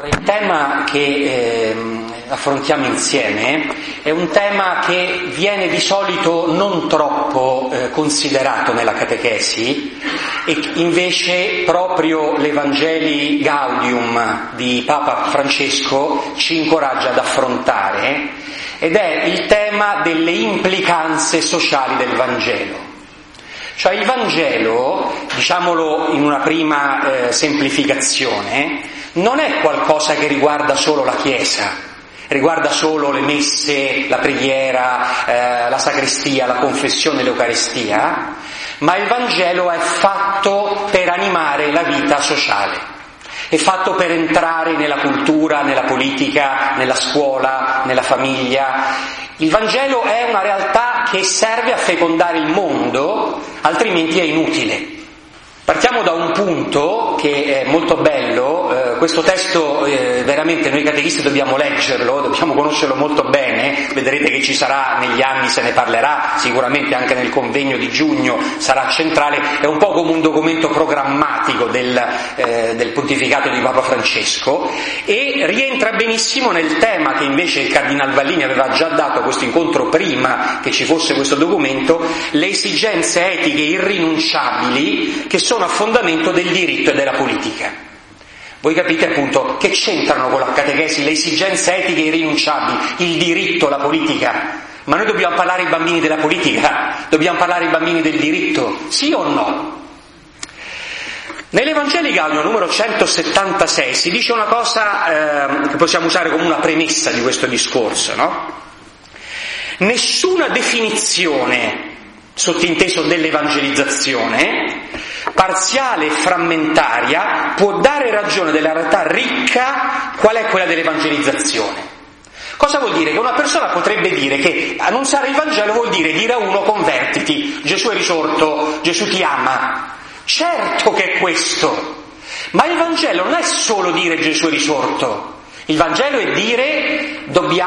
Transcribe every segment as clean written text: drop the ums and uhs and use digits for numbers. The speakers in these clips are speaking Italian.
Il tema che affrontiamo insieme è un tema che viene di solito non troppo considerato nella catechesi e invece proprio l'Evangelii Gaudium di Papa Francesco ci incoraggia ad affrontare, ed è il tema delle implicanze sociali del Vangelo. Cioè il Vangelo, diciamolo in una prima semplificazione, non è qualcosa che riguarda solo la Chiesa, riguarda solo le messe, la preghiera, la sacrestia, la confessione, l'Eucaristia, ma il Vangelo è fatto per animare la vita sociale, è fatto per entrare nella cultura, nella politica, nella scuola, nella famiglia. Il Vangelo è una realtà che serve a fecondare il mondo, altrimenti è inutile. Partiamo da un punto che è molto bello, questo testo veramente noi catechisti dobbiamo leggerlo, dobbiamo conoscerlo molto bene, vedrete che ci sarà negli anni, se ne parlerà, sicuramente anche nel convegno di giugno sarà centrale, è un po' come un documento programmatico del pontificato di Papa Francesco e rientra benissimo nel tema che invece il Cardinal Vallini aveva già dato a questo incontro prima che ci fosse questo documento, le esigenze etiche irrinunciabili che sono a fondamento del diritto e della politica. Voi capite appunto che c'entrano con la catechesi le esigenze etiche irrinunciabili, il diritto, la politica. Ma noi dobbiamo parlare ai bambini della politica, dobbiamo parlare ai bambini del diritto, sì o no? Nell'Evangelii Gaudium numero 176 si dice una cosa che possiamo usare come una premessa di questo discorso, no? Nessuna definizione, sottinteso dell'evangelizzazione, parziale e frammentaria, può dare ragione della realtà ricca qual è quella dell'evangelizzazione. Cosa vuol dire? Che una persona potrebbe dire che annunziare il Vangelo vuol dire a uno convertiti, Gesù è risorto, Gesù ti ama. Certo che è questo, ma il Vangelo non è solo dire Gesù è risorto. Il Vangelo è dire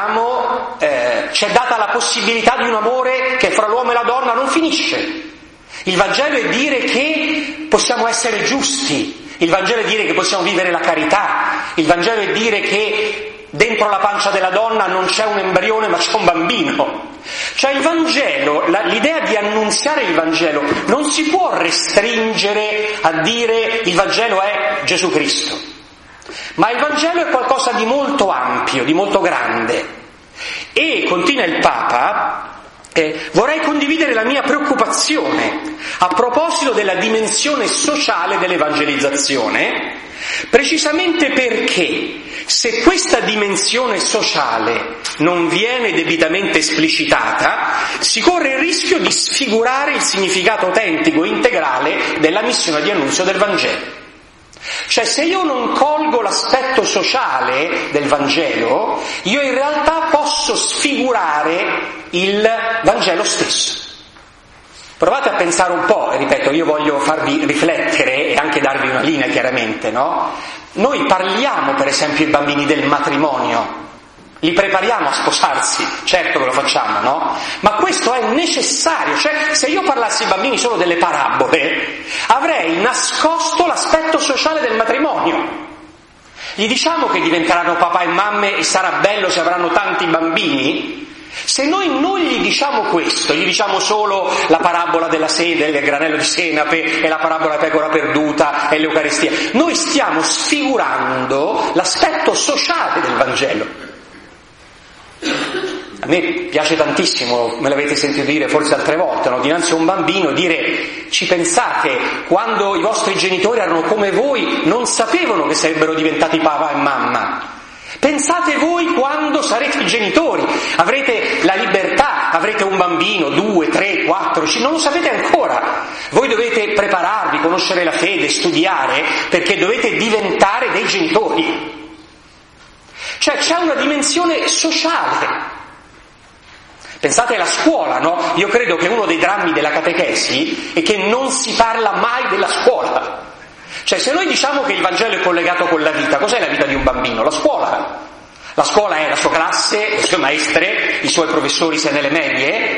c'è data la possibilità di un amore che fra l'uomo e la donna non finisce. Il Vangelo è dire che possiamo essere giusti, il Vangelo è dire che possiamo vivere la carità, il Vangelo è dire che dentro la pancia della donna non c'è un embrione ma c'è un bambino. Cioè il Vangelo, l'idea di annunziare il Vangelo non si può restringere a dire il Vangelo è Gesù Cristo, ma il Vangelo è qualcosa di molto ampio, di molto grande. E continua il Papa, vorrei condividere la mia preoccupazione a proposito della dimensione sociale dell'evangelizzazione, precisamente perché se questa dimensione sociale non viene debitamente esplicitata, si corre il rischio di sfigurare il significato autentico e integrale della missione di annunzio del Vangelo. Cioè se io non colgo l'aspetto sociale del Vangelo, io in realtà posso sfigurare il Vangelo stesso. Provate a pensare un po', ripeto, io voglio farvi riflettere e anche darvi una linea chiaramente, no? Noi parliamo per esempio ai bambini del matrimonio, li prepariamo a sposarsi, certo che lo facciamo, no? Ma questo è necessario, cioè se io parlassi ai bambini solo delle parabole, avrei nascosto l'aspetto sociale del matrimonio. Gli diciamo che diventeranno papà e mamme e sarà bello se avranno tanti bambini? Se noi non gli diciamo questo, gli diciamo solo la parabola della sede, del granello di senape e la parabola della pecora perduta e l'Eucaristia, noi stiamo sfigurando l'aspetto sociale del Vangelo. A me piace tantissimo, me l'avete sentito dire forse altre volte, no? Dinanzi a un bambino dire: ci pensate, quando i vostri genitori erano come voi non sapevano che sarebbero diventati papà e mamma. Pensate voi quando sarete genitori, avrete la libertà, avrete un bambino, 2, 3, 4, 5, non lo sapete ancora. Voi dovete prepararvi, conoscere la fede, studiare, perché dovete diventare dei genitori. Cioè c'è una dimensione sociale. Pensate alla scuola, no? Io credo che uno dei drammi della catechesi è che non si parla mai della scuola. Cioè se noi diciamo che il Vangelo è collegato con la vita, cos'è la vita di un bambino? La scuola. La scuola è la sua classe, le sue maestre, i suoi professori se nelle medie,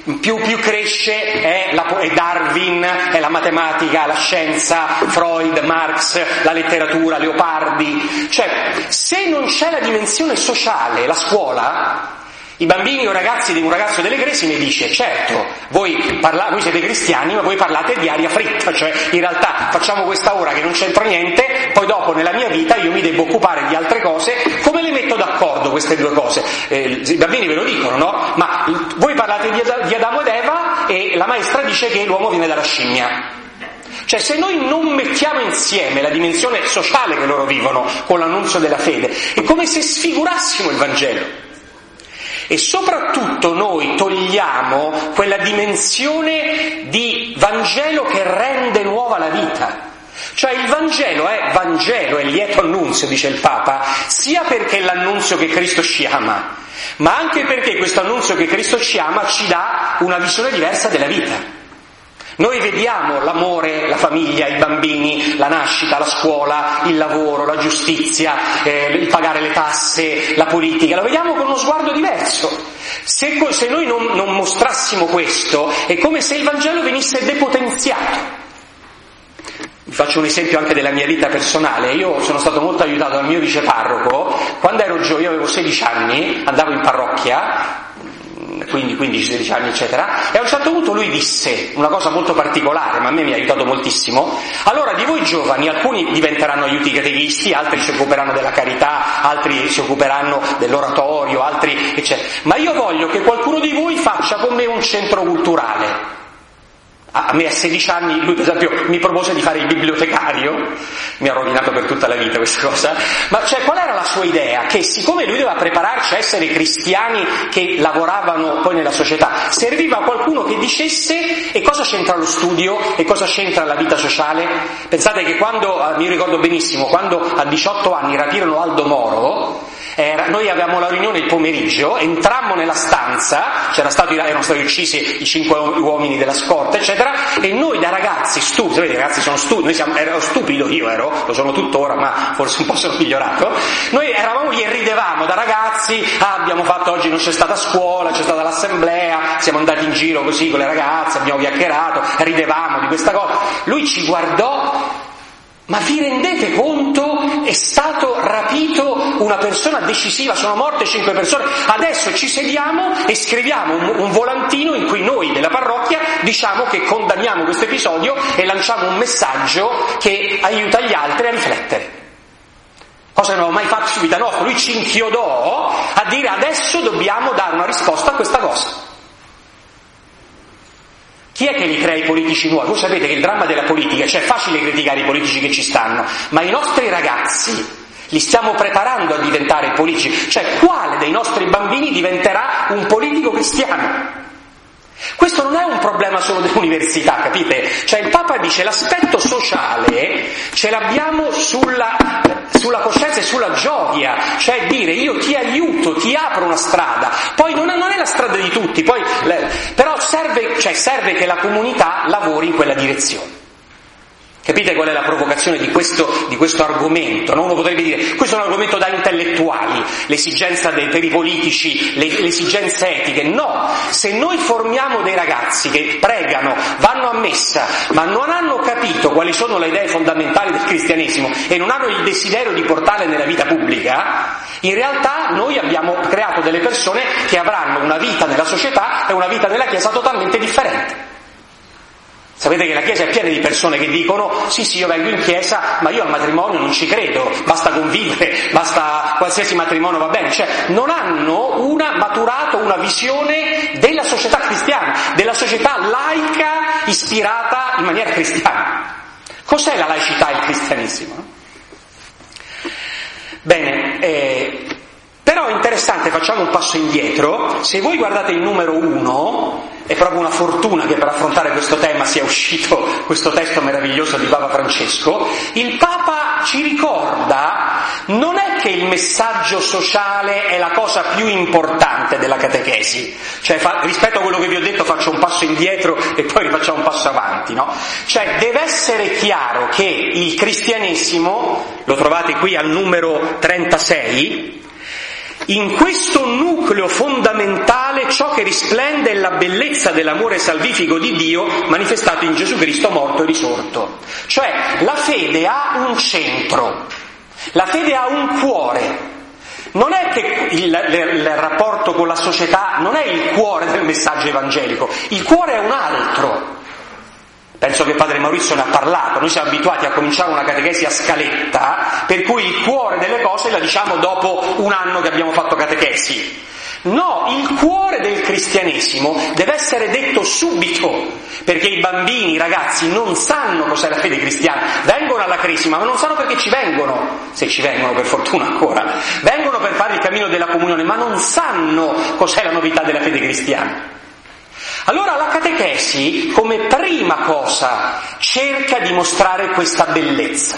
più cresce è Darwin, è la matematica, la scienza, Freud, Marx, la letteratura, Leopardi. Cioè, se non c'è la dimensione sociale, la scuola, i bambini o ragazzi di un ragazzo delle Gresine dice: certo, voi siete cristiani, ma voi parlate di aria fritta, cioè in realtà facciamo questa ora che non c'entra niente, poi dopo nella mia vita io mi devo occupare di altre cose. Come le metto d'accordo queste due cose? I bambini ve lo dicono, no? Ma voi parlate di Adamo ed Eva e la maestra dice che l'uomo viene dalla scimmia. Cioè, se noi non mettiamo insieme la dimensione sociale che loro vivono con l'annunzio della fede, è come se sfigurassimo il Vangelo. E soprattutto noi togliamo quella dimensione di Vangelo che rende nuova la vita. Cioè il Vangelo è lieto annunzio, dice il Papa, sia perché è l'annunzio che Cristo ci ama, ma anche perché questo annunzio che Cristo ci ama ci dà una visione diversa della vita. Noi vediamo l'amore, la famiglia, i bambini, la nascita, la scuola, il lavoro, la giustizia, il pagare le tasse, la politica, lo vediamo con uno sguardo diverso. Se noi non mostrassimo questo, è come se il Vangelo venisse depotenziato. Vi faccio un esempio anche della mia vita personale. Io sono stato molto aiutato dal mio viceparroco. Quando ero giovane, io avevo 16 anni, andavo in parrocchia, quindi 15-16 anni eccetera, e a un certo punto lui disse una cosa molto particolare, ma a me mi ha aiutato moltissimo: allora di voi giovani alcuni diventeranno aiuti catechisti, altri si occuperanno della carità, altri si occuperanno dell'oratorio, altri eccetera, ma io voglio che qualcuno di voi faccia con me un centro culturale. A me a 16 anni lui per esempio mi propose di fare il bibliotecario, mi ha rovinato per tutta la vita questa cosa, ma cioè qual era la sua idea? Che siccome lui doveva prepararci a essere cristiani che lavoravano poi nella società, serviva qualcuno che dicesse: e cosa c'entra lo studio e cosa c'entra la vita sociale? Pensate che quando, mi ricordo benissimo, quando a 18 anni rapirono Aldo Moro, noi avevamo la riunione il pomeriggio, entrammo nella stanza, erano stati uccisi i 5 uomini della scorta eccetera, e noi da ragazzi stupidi, sapete i ragazzi sono stupidi, ero stupido, lo sono tuttora, ma forse un po' sono migliorato, noi eravamo lì e ridevamo da ragazzi: abbiamo fatto oggi, non c'è stata scuola, c'è stata l'assemblea, siamo andati in giro così con le ragazze, abbiamo chiacchierato, ridevamo di questa cosa. Lui ci guardò: ma vi rendete conto? È stato rapito una persona decisiva, sono morte 5 persone, adesso ci sediamo e scriviamo un volantino in cui noi della parrocchia diciamo che condanniamo questo episodio e lanciamo un messaggio che aiuta gli altri a riflettere. Cosa che non avevo mai fatto su vita nostra. Lui ci inchiodò a dire: adesso dobbiamo dare una risposta a questa cosa. Chi è che li crea i politici nuovi? Voi sapete che il dramma della politica, cioè è facile criticare i politici che ci stanno, ma i nostri ragazzi li stiamo preparando a diventare politici. Cioè, quale dei nostri bambini diventerà un politico cristiano? Questo non è un problema solo dell'università, capite? Cioè il Papa dice: l'aspetto sociale ce l'abbiamo sulla coscienza e sulla gioia, cioè dire: io ti aiuto, ti apro una strada, poi non è la strada di tutti, però serve che la comunità lavori in quella direzione. Capite qual è la provocazione di questo argomento? No? Uno potrebbe dire: questo è un argomento da intellettuali, l'esigenza per i politici, le esigenze etiche. No, se noi formiamo dei ragazzi che pregano, vanno a messa, ma non hanno capito quali sono le idee fondamentali del cristianesimo e non hanno il desiderio di portarle nella vita pubblica, in realtà noi abbiamo creato delle persone che avranno una vita nella società e una vita nella Chiesa totalmente differente. Sapete che la Chiesa è piena di persone che dicono: sì, io vengo in Chiesa, ma io al matrimonio non ci credo, basta convivere, basta qualsiasi matrimonio va bene. Cioè non hanno maturato una visione della società cristiana, della società laica ispirata in maniera cristiana. Cos'è la laicità e il cristianesimo? Bene, però è interessante, facciamo un passo indietro. Se voi guardate il numero 1, è proprio una fortuna che per affrontare questo tema sia uscito questo testo meraviglioso di Papa Francesco. Il Papa ci ricorda: non è che il messaggio sociale è la cosa più importante della catechesi, cioè rispetto a quello che vi ho detto faccio un passo indietro e poi rifacciamo un passo avanti, no? Cioè deve essere chiaro che il cristianesimo, lo trovate qui al numero 36, In questo nucleo fondamentale ciò che risplende è la bellezza dell'amore salvifico di Dio manifestato in Gesù Cristo morto e risorto. Cioè la fede ha un centro, la fede ha un cuore. Non è che il rapporto con la società non è il cuore del messaggio evangelico, il cuore è un altro. Penso che padre Maurizio ne ha parlato, noi siamo abituati a cominciare una catechesi a scaletta, per cui il cuore delle cose la diciamo dopo un anno che abbiamo fatto catechesi. No, il cuore del cristianesimo deve essere detto subito, perché i bambini, i ragazzi non sanno cos'è la fede cristiana, vengono alla cresima ma non sanno perché ci vengono, se ci vengono per fortuna ancora, vengono per fare il cammino della comunione ma non sanno cos'è la novità della fede cristiana. Allora la catechesi, come prima cosa, cerca di mostrare questa bellezza.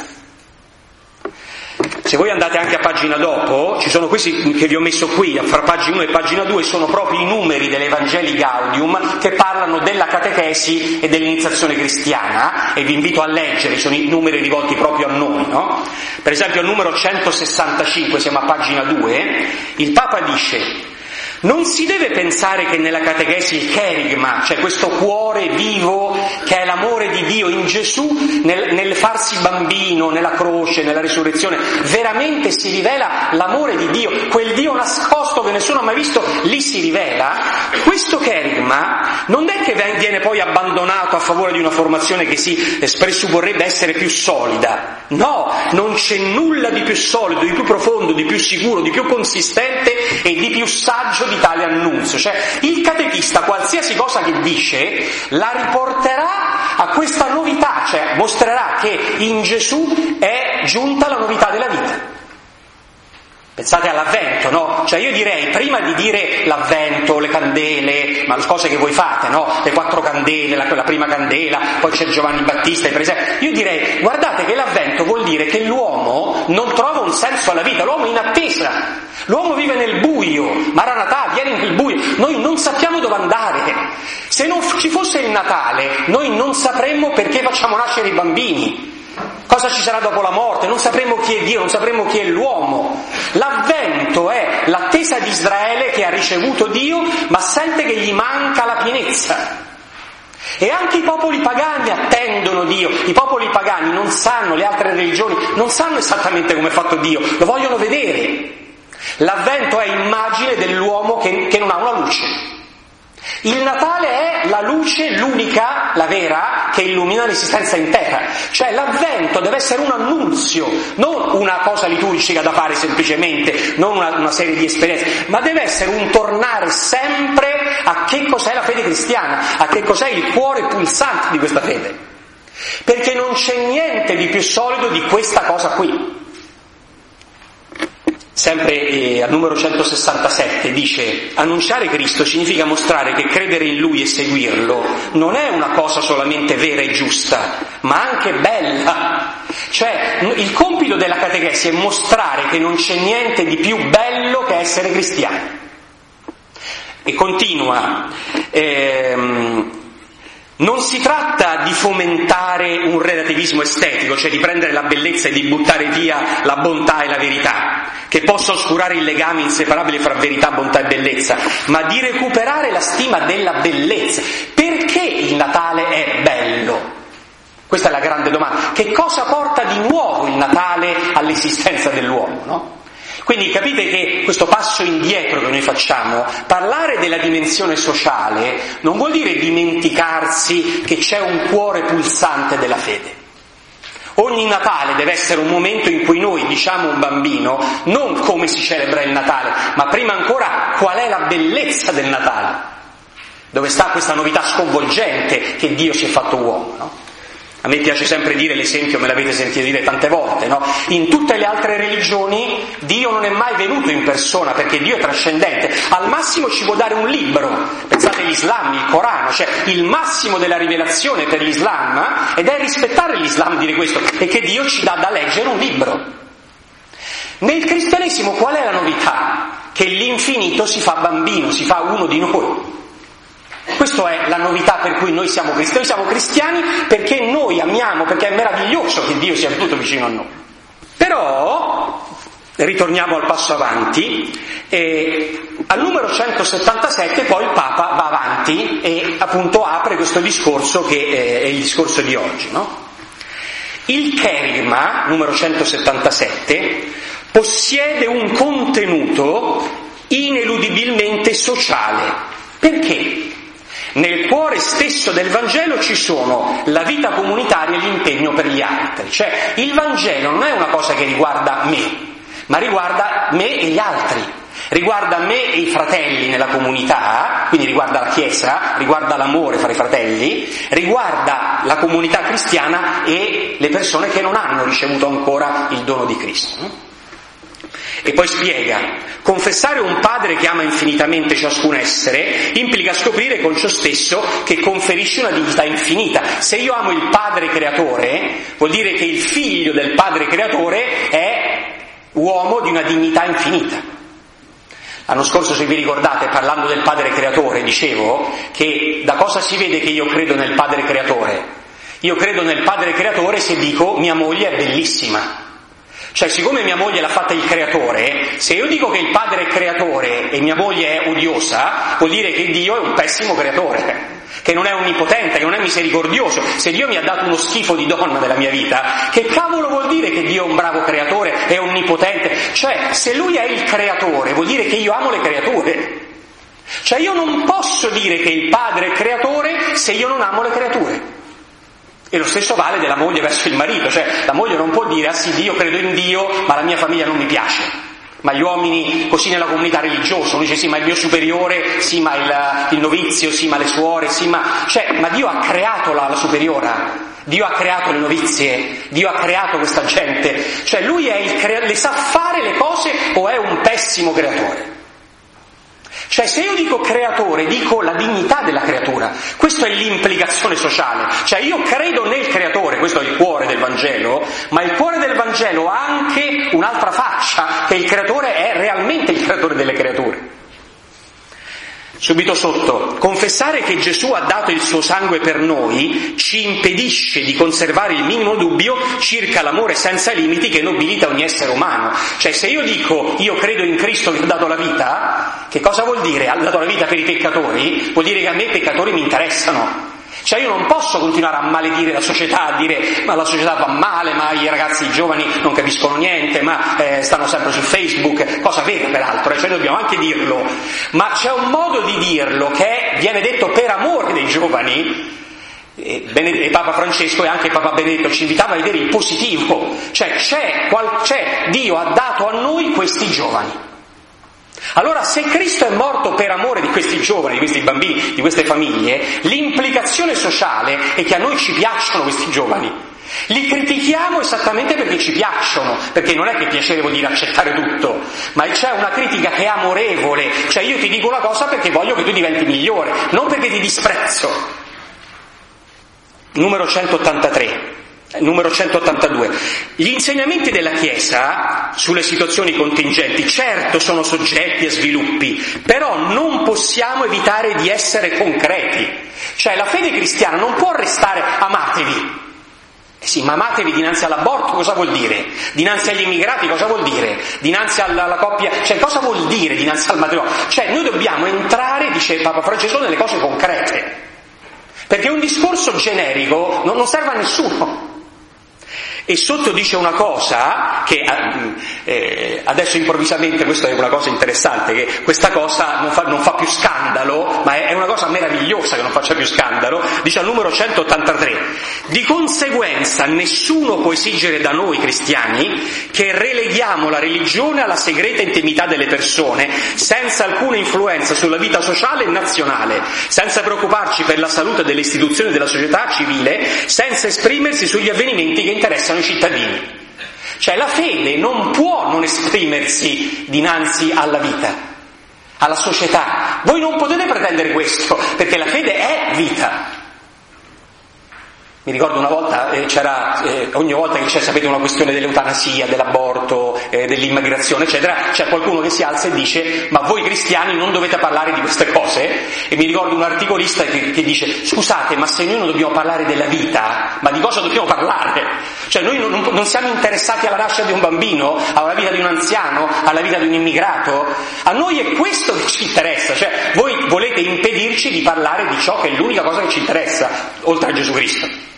Se voi andate anche a pagina dopo, ci sono questi che vi ho messo qui, fra pagina 1 e pagina 2, sono proprio i numeri dell'Evangelii Gaudium che parlano della catechesi e dell'iniziazione cristiana, e vi invito a leggere, sono i numeri rivolti proprio a noi, no? Per esempio al numero 165, siamo a pagina 2, il Papa dice: non si deve pensare che nella catechesi il cherigma, cioè questo cuore vivo che è l'amore di Dio in Gesù, nel farsi bambino, nella croce, nella risurrezione, veramente si rivela l'amore di Dio, quel Dio nascosto che nessuno ha mai visto, lì si rivela. Questo cherigma non è che viene poi abbandonato a favore di una formazione che si presupporrebbe essere più solida. No, non c'è nulla di più solido, di più profondo, di più sicuro, di più consistente e di più saggio di tale annunzio. Cioè il catechista qualsiasi cosa che dice la riporterà a questa novità, cioè mostrerà che in Gesù è giunta la novità della vita. Pensate all'avvento, no? Cioè io direi, prima di dire l'avvento, le candele, ma le cose che voi fate, no? Le 4 candele, la prima candela, poi c'è Giovanni Battista, per esempio. Io direi, guardate che l'avvento vuol dire che l'uomo non trova un senso alla vita, l'uomo è in attesa. L'uomo vive nel buio, Maranatà, vieni nel buio, noi non sappiamo dove andare. Se non ci fosse il Natale, noi non sapremmo perché facciamo nascere i bambini. Cosa ci sarà dopo la morte? Non sapremo chi è Dio, non sapremo chi è l'uomo. L'avvento è l'attesa di Israele che ha ricevuto Dio, ma sente che gli manca la pienezza. E anche i popoli pagani attendono Dio. I popoli pagani non sanno, le altre religioni non sanno esattamente come è fatto Dio, lo vogliono vedere. L'avvento è immagine dell'uomo che non ha una luce. Il Natale è la luce, l'unica, la vera, che illumina l'esistenza intera. Cioè l'avvento deve essere un annunzio, non una cosa liturgica da fare semplicemente, non una serie di esperienze, ma deve essere un tornare sempre a che cos'è la fede cristiana, a che cos'è il cuore pulsante di questa fede. Perché non c'è niente di più solido di questa cosa qui. Sempre al numero 167 dice: annunciare Cristo significa mostrare che credere in Lui e seguirlo non è una cosa solamente vera e giusta, ma anche bella. Cioè il compito della catechesi è mostrare che non c'è niente di più bello che essere cristiani. E continua: non si tratta di fomentare un relativismo estetico, cioè di prendere la bellezza e di buttare via la bontà e la verità, che possa oscurare il legame inseparabile fra verità, bontà e bellezza, ma di recuperare la stima della bellezza. Perché il Natale è bello? Questa è la grande domanda. Che cosa porta di nuovo il Natale all'esistenza dell'uomo, no? Quindi capite che questo passo indietro che noi facciamo, parlare della dimensione sociale, non vuol dire dimenticarsi che c'è un cuore pulsante della fede. Ogni Natale deve essere un momento in cui noi diciamo a un bambino non come si celebra il Natale, ma prima ancora qual è la bellezza del Natale, dove sta questa novità sconvolgente che Dio si è fatto uomo, no? A me piace sempre dire l'esempio, me l'avete sentito dire tante volte, no? In tutte le altre religioni Dio non è mai venuto in persona perché Dio è trascendente. Al massimo ci può dare un libro. Pensate all'Islam, il Corano, cioè il massimo della rivelazione per l'Islam, ed è rispettare l'Islam dire questo, è che Dio ci dà da leggere un libro. Nel cristianesimo qual è la novità? Che l'infinito si fa bambino, si fa uno di noi. Questa è la novità per cui noi siamo cristiani. Noi siamo cristiani perché noi amiamo, perché è meraviglioso che Dio sia tutto vicino a noi. Però, ritorniamo al passo avanti, E al numero 177 poi il Papa va avanti e appunto apre questo discorso che è il discorso di oggi, no? Il kerygma, numero 177, possiede un contenuto ineludibilmente sociale. Perché? Nel cuore stesso del Vangelo ci sono la vita comunitaria e l'impegno per gli altri. Cioè, il Vangelo non è una cosa che riguarda me, ma riguarda me e gli altri. Riguarda me e i fratelli nella comunità, quindi riguarda la Chiesa, riguarda l'amore fra i fratelli, riguarda la comunità cristiana e le persone che non hanno ricevuto ancora il dono di Cristo, no? E poi spiega: confessare un Padre che ama infinitamente ciascun essere implica scoprire con ciò stesso che conferisce una dignità infinita. Se io amo il Padre Creatore, vuol dire che il figlio del Padre Creatore è uomo di una dignità infinita. L'anno scorso, se vi ricordate, parlando del Padre Creatore, dicevo che da cosa si vede che io credo nel Padre Creatore? Io credo nel Padre Creatore se dico mia moglie è bellissima. Cioè, siccome mia moglie l'ha fatta il Creatore, se io dico che il Padre è Creatore e mia moglie è odiosa, vuol dire che Dio è un pessimo Creatore, che non è onnipotente, che non è misericordioso. Se Dio mi ha dato uno schifo di donna nella mia vita, che cavolo vuol dire che Dio è un bravo creatore, è onnipotente? Cioè, se Lui è il creatore, vuol dire che io amo le creature. Cioè, io non posso dire che il Padre è creatore se io non amo le creature. E lo stesso vale della moglie verso il marito. Cioè, la moglie non può dire, ah sì, io credo in Dio, ma la mia famiglia non mi piace. Ma gli uomini, così nella comunità religiosa, uno dice sì, ma il mio superiore, sì, ma il novizio, sì, ma le suore, sì, ma Dio ha creato la superiora, Dio ha creato le novizie, Dio ha creato questa gente. Cioè, Lui è le sa fare le cose o è un pessimo creatore? Cioè, se io dico creatore, dico la dignità della creatura. Questa è l'implicazione sociale. Cioè, io credo nel creatore, questo è il cuore del Vangelo, ma il cuore del Vangelo ha anche un'altra faccia, che il creatore è realmente il creatore delle creature. Subito sotto: confessare che Gesù ha dato il suo sangue per noi ci impedisce di conservare il minimo dubbio circa l'amore senza limiti che nobilita ogni essere umano. Cioè, se io dico io credo in Cristo che ha dato la vita, che cosa vuol dire? Ha dato la vita per i peccatori? Vuol dire che a me i peccatori mi interessano. Cioè, io non posso continuare a maledire la società, a dire ma la società va male, ma i ragazzi, i giovani non capiscono niente, ma stanno sempre su Facebook, cosa vera peraltro, cioè dobbiamo anche dirlo, ma c'è un modo di dirlo che viene detto per amore dei giovani. E Papa Francesco e anche Papa Benedetto ci invitava a vedere il positivo, cioè Dio ha dato a noi questi giovani. Allora, se Cristo è morto per amore di questi giovani, di questi bambini, di queste famiglie, l'implicazione sociale è che a noi ci piacciono questi giovani. Li critichiamo esattamente perché ci piacciono, perché non è che piacere vuol dire accettare tutto, ma c'è una critica che è amorevole, cioè io ti dico una cosa perché voglio che tu diventi migliore, non perché ti disprezzo. Numero 183. Numero 182. Gli insegnamenti della Chiesa sulle situazioni contingenti certo sono soggetti a sviluppi, però non possiamo evitare di essere concreti. Cioè, la fede cristiana non può restare amatevi. Sì, ma amatevi dinanzi all'aborto cosa vuol dire? Dinanzi agli immigrati cosa vuol dire? Dinanzi alla coppia, cioè cosa vuol dire dinanzi al matrimonio? Cioè, noi dobbiamo entrare, dice Papa Francesco, nelle cose concrete. Perché un discorso generico non serve a nessuno. E sotto dice una cosa che adesso improvvisamente, questa è una cosa interessante, che questa cosa non fa più scandalo, ma è una cosa meravigliosa che non faccia più scandalo. Dice al numero 183: di conseguenza nessuno può esigere da noi cristiani che releghiamo la religione alla segreta intimità delle persone, senza alcuna influenza sulla vita sociale e nazionale, senza preoccuparci per la salute delle istituzioni della società civile, senza esprimersi sugli avvenimenti che interessano i cittadini. Cioè, la fede non può non esprimersi dinanzi alla vita, alla società. Voi non potete pretendere questo, perché la fede è vita. Mi ricordo una volta ogni volta che c'è, sapete, una questione dell'eutanasia, dell'aborto, dell'immigrazione, eccetera, c'è qualcuno che si alza e dice: ma voi cristiani non dovete parlare di queste cose? E mi ricordo un articolista che dice: scusate, ma se noi non dobbiamo parlare della vita, ma di cosa dobbiamo parlare? Cioè noi non siamo interessati alla nascita di un bambino, alla vita di un anziano, alla vita di un immigrato? A noi è questo che ci interessa, cioè voi volete impedirci di parlare di ciò che è l'unica cosa che ci interessa, oltre a Gesù Cristo.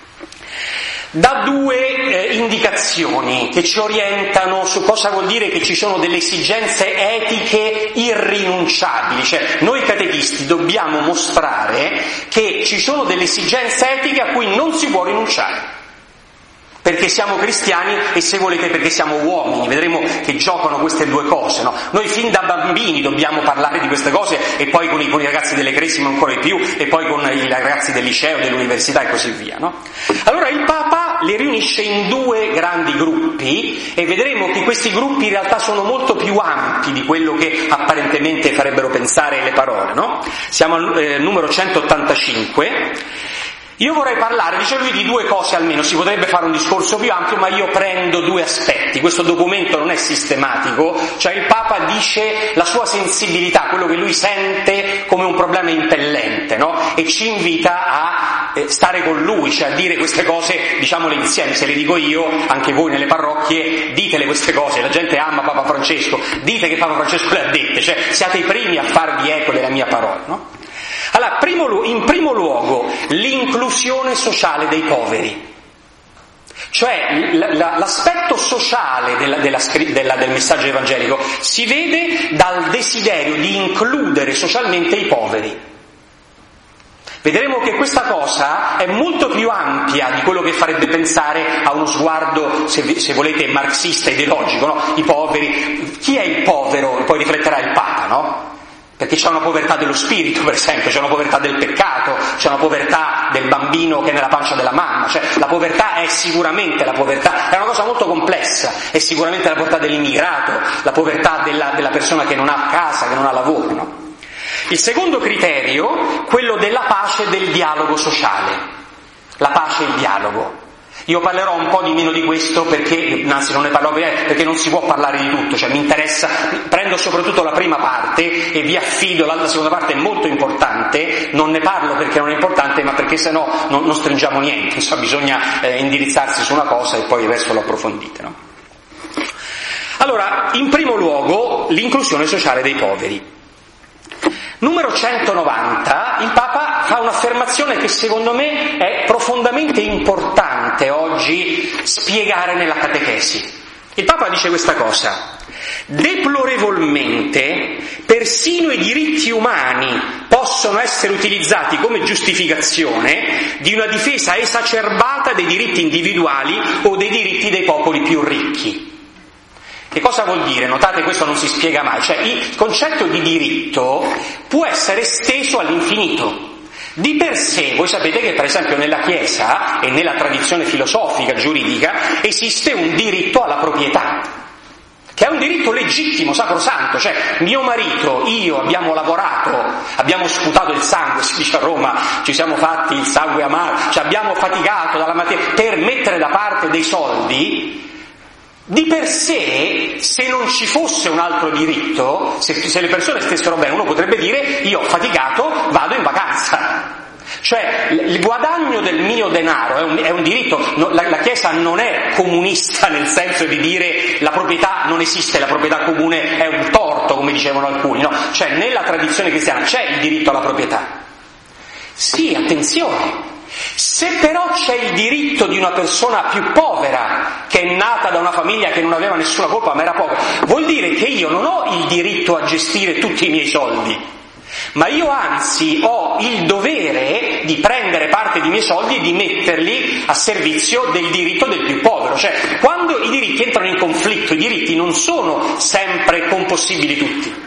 Da due indicazioni che ci orientano su cosa vuol dire che ci sono delle esigenze etiche irrinunciabili, cioè noi catechisti dobbiamo mostrare che ci sono delle esigenze etiche a cui non si può rinunciare, perché siamo cristiani e, se volete, perché siamo uomini. Vedremo che giocano queste due cose, no? Noi fin da bambini dobbiamo parlare di queste cose, e poi con i ragazzi delle cresime ancora di più, e poi con i ragazzi del liceo, dell'università e così via, no? Allora il Papa li riunisce in due grandi gruppi, e vedremo che questi gruppi in realtà sono molto più ampi di quello che apparentemente farebbero pensare le parole, no? Siamo al numero 185. Io vorrei parlare, dice lui, di due cose almeno. Si potrebbe fare un discorso più ampio, ma io prendo due aspetti. Questo documento non è sistematico, cioè il Papa dice la sua sensibilità, quello che lui sente come un problema impellente, no? E ci invita a stare con lui, cioè a dire queste cose, diciamole insieme. Se le dico io, anche voi nelle parrocchie, ditele queste cose. La gente ama Papa Francesco, dite che Papa Francesco le ha dette, cioè siate i primi a farvi eco della mia parola, no? Allora, in primo luogo, l'inclusione sociale dei poveri, cioè l'aspetto sociale del messaggio evangelico si vede dal desiderio di includere socialmente i poveri. Vedremo che questa cosa è molto più ampia di quello che farebbe pensare a uno sguardo, se volete, marxista ideologico, no? I poveri, chi è il povero? Poi rifletterà il Papa, no? Perché c'è una povertà dello spirito, per esempio, c'è una povertà del peccato, c'è una povertà del bambino che è nella pancia della mamma, cioè la povertà è sicuramente la povertà, è una cosa molto complessa, è sicuramente la povertà dell'immigrato, la povertà della persona che non ha casa, che non ha lavoro, no? Il secondo criterio, quello della pace e del dialogo sociale, la pace e il dialogo. Io parlerò un po' di meno di questo perché, anzi non ne parlo perché non si può parlare di tutto, cioè mi interessa, prendo soprattutto la prima parte e vi affido, la seconda parte è molto importante, non ne parlo perché non è importante, ma perché sennò non stringiamo niente, insomma bisogna indirizzarsi su una cosa e poi il resto lo approfondite, no? Allora, in primo luogo, l'inclusione sociale dei poveri. Numero 190, il Papa fa un'affermazione che secondo me è profondamente importante oggi spiegare nella catechesi. Il Papa dice questa cosa: deplorevolmente persino i diritti umani possono essere utilizzati come giustificazione di una difesa esacerbata dei diritti individuali o dei diritti dei popoli più ricchi. Che cosa vuol dire? Notate, questo non si spiega mai, cioè il concetto di diritto può essere esteso all'infinito. Di per sé, voi sapete che per esempio nella Chiesa e nella tradizione filosofica, giuridica, esiste un diritto alla proprietà, che è un diritto legittimo, sacrosanto, cioè mio marito, io abbiamo lavorato, abbiamo sputato il sangue, si dice a Roma, ci siamo fatti il sangue amaro, cioè abbiamo faticato dalla materia per mettere da parte dei soldi. Di per sé, se non ci fosse un altro diritto, se le persone stessero bene, uno potrebbe dire: io ho faticato, vado in vacanza. Cioè il guadagno del mio denaro è un diritto. La Chiesa non è comunista nel senso di dire la proprietà non esiste, la proprietà comune è un torto, come dicevano alcuni, no? Cioè nella tradizione cristiana c'è il diritto alla proprietà. Sì, attenzione. Se però c'è il diritto di una persona più povera, che è nata da una famiglia che non aveva nessuna colpa ma era povera, vuol dire che io non ho il diritto a gestire tutti i miei soldi, ma io anzi ho il dovere di prendere parte dei miei soldi e di metterli a servizio del diritto del più povero. Cioè, quando i diritti entrano in conflitto, i diritti non sono sempre compossibili tutti.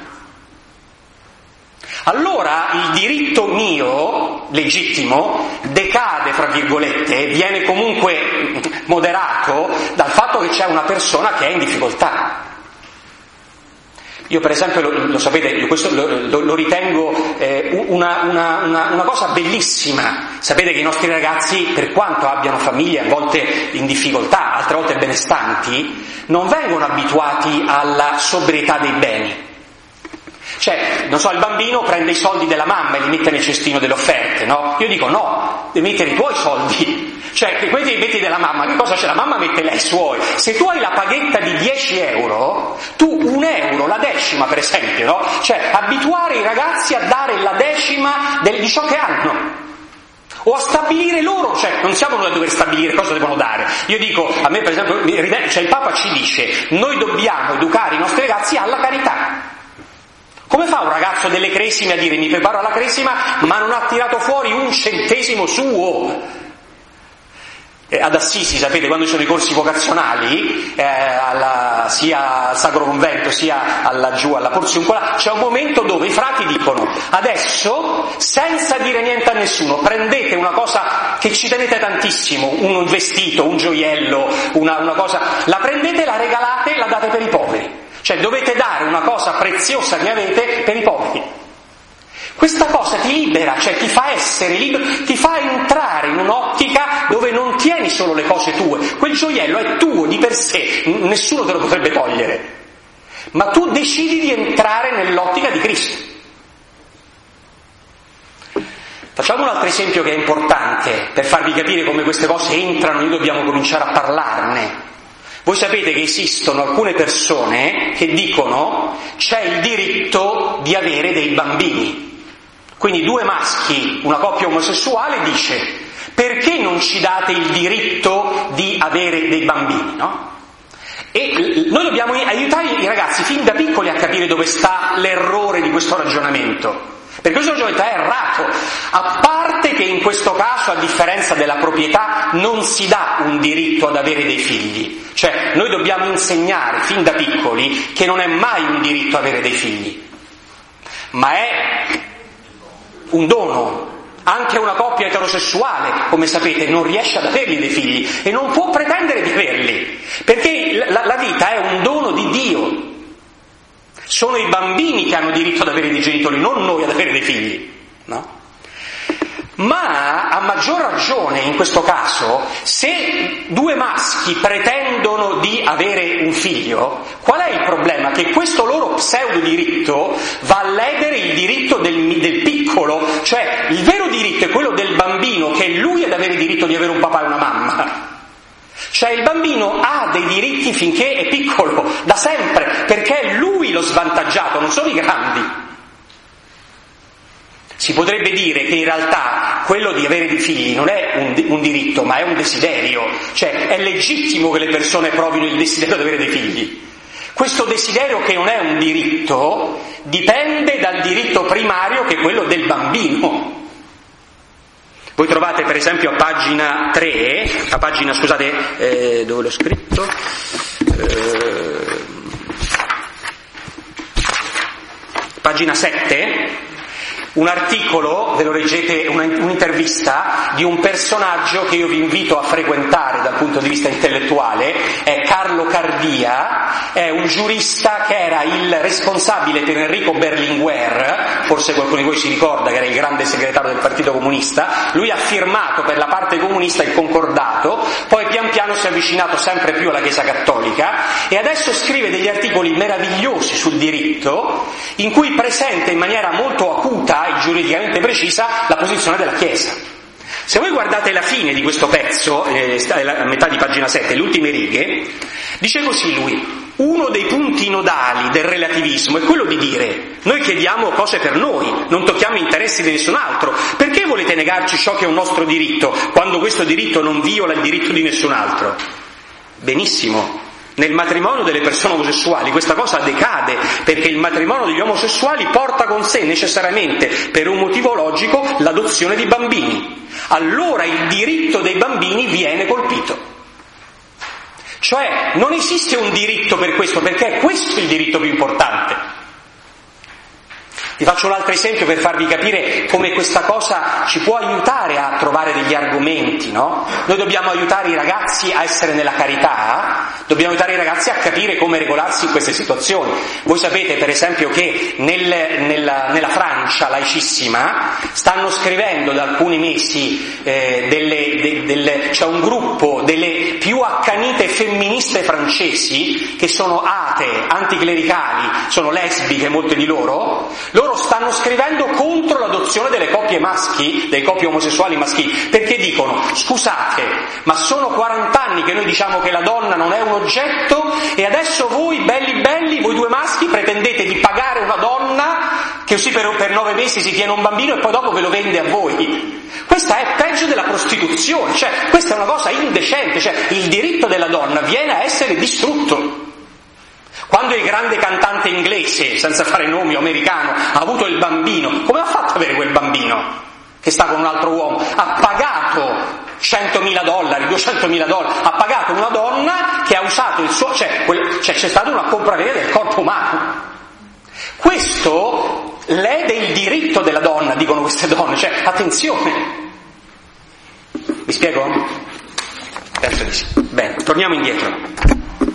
Allora il diritto mio, legittimo, decade, fra virgolette, viene comunque moderato dal fatto che c'è una persona che è in difficoltà. Io per esempio, lo sapete, questo lo ritengo una cosa bellissima, Sapete che i nostri ragazzi, per quanto abbiano famiglie a volte in difficoltà, altre volte benestanti, non vengono abituati alla sobrietà dei beni. Cioè, non so, il bambino prende i soldi della mamma e li mette nel cestino delle offerte, no? Io dico no, devi mettere i tuoi soldi. Cioè, quelli li metti della mamma, che cosa c'è? La mamma mette lei i suoi. Se tu hai la paghetta di 10 euro, tu 1 euro, la decima per esempio, no? Cioè, abituare i ragazzi a dare la decima di ciò che hanno. O a stabilire loro, cioè non siamo noi a dover stabilire cosa devono dare. Io dico, a me per esempio, cioè il Papa ci dice, noi dobbiamo educare i nostri ragazzi alla carità. Come fa un ragazzo delle cresime a dire mi preparo alla cresima ma non ha tirato fuori un centesimo suo? Ad Assisi, sapete, quando ci sono i corsi vocazionali, sia al Sacro Convento sia laggiù alla Porziuncola, c'è un momento dove i frati dicono adesso, senza dire niente a nessuno, prendete una cosa che ci tenete tantissimo, un vestito, un gioiello, una cosa, la prendete, la regalate, la date per i poveri. Cioè dovete dare una cosa preziosa che avete per i poveri. Questa cosa ti libera, cioè ti fa essere libero, ti fa entrare in un'ottica dove non tieni solo le cose tue, quel gioiello è tuo di per sé, nessuno te lo potrebbe togliere, ma tu decidi di entrare nell'ottica di Cristo. Facciamo un altro esempio che è importante per farvi capire come queste cose entrano e noi dobbiamo cominciare a parlarne. Voi sapete che esistono alcune persone che dicono c'è il diritto di avere dei bambini. Quindi 2 maschi, una coppia omosessuale dice perché non ci date il diritto di avere dei bambini, no? E noi dobbiamo aiutare i ragazzi fin da piccoli a capire dove sta l'errore di questo ragionamento. Perché questo ragionamento è errato, a parte che in questo caso, a differenza della proprietà, non si dà un diritto ad avere dei figli. Cioè, noi dobbiamo insegnare fin da piccoli che non è mai un diritto avere dei figli, ma è un dono. Anche una coppia eterosessuale, come sapete, non riesce ad avergli dei figli e non può pretendere di averli, perché la vita è un dono di Dio. Sono i bambini che hanno diritto ad avere dei genitori, non noi ad avere dei figli, no? Ma a maggior ragione in questo caso, se 2 maschi pretendono di avere un figlio, qual è il problema? Che questo loro pseudo diritto va a ledere il diritto del piccolo, cioè il vero diritto è quello del bambino, che è lui ad avere diritto di avere un papà e una mamma. Cioè il bambino ha dei diritti finché è piccolo, da sempre, perché è lui lo svantaggiato, non sono i grandi. Si potrebbe dire che in realtà quello di avere dei figli non è un diritto, ma è un desiderio. Cioè è legittimo che le persone provino il desiderio di avere dei figli. Questo desiderio, che non è un diritto, dipende dal diritto primario, che è quello del bambino. Voi trovate per esempio a pagina 3, dove l'ho scritto? Pagina 7, un articolo, ve lo leggete, un'intervista di un personaggio che io vi invito a frequentare dal punto di vista intellettuale, è Carlo Cardia, è un giurista che era il responsabile per Enrico Berlinguer, forse qualcuno di voi si ricorda che era il grande segretario del Partito Comunista. Lui ha firmato per la parte comunista il concordato, poi pian piano si è avvicinato sempre più alla Chiesa Cattolica e adesso scrive degli articoli meravigliosi sul diritto, in cui presenta in maniera molto acuta e giuridicamente precisa la posizione della Chiesa. Se voi guardate la fine di questo pezzo, a metà di pagina 7, le ultime righe, dice così lui: uno dei punti nodali del relativismo è quello di dire noi chiediamo cose per noi, non tocchiamo interessi di nessun altro, perché volete negarci ciò che è un nostro diritto quando questo diritto non viola il diritto di nessun altro? Benissimo. Nel matrimonio delle persone omosessuali questa cosa decade, perché il matrimonio degli omosessuali porta con sé necessariamente, per un motivo logico, l'adozione di bambini. Allora il diritto dei bambini viene colpito. Cioè non esiste un diritto per questo, perché è questo il diritto più importante. Vi faccio un altro esempio per farvi capire come questa cosa ci può aiutare a trovare degli argomenti, no? Noi dobbiamo aiutare i ragazzi a essere nella carità, dobbiamo aiutare i ragazzi a capire come regolarsi in queste situazioni. Voi sapete per esempio che nella Francia laicissima stanno scrivendo da alcuni mesi c'è un gruppo delle più accanite femministe francesi che sono atee, anticlericali, sono lesbiche molte di loro stanno scrivendo contro l'adozione delle coppie maschi, delle coppie omosessuali maschili, perché dicono: scusate, ma sono 40 anni che noi diciamo che la donna non è un oggetto e adesso voi belli, voi due maschi pretendete di pagare una donna che così per 9 mesi si tiene un bambino e poi dopo ve lo vende a voi. Questa è peggio della prostituzione, cioè questa è una cosa indecente, cioè il diritto della donna viene a essere distrutto. Quando il grande cantante inglese, senza fare nomi, americano, ha avuto il bambino, come ha fatto ad avere quel bambino? Che sta con un altro uomo? Ha pagato $100.000, $200.000, ha pagato una donna che ha usato il suo... Cioè c'è stata una compravendita del corpo umano. Questo lede il diritto della donna, dicono queste donne, cioè attenzione. Mi spiego? Penso di sì. Bene, torniamo indietro.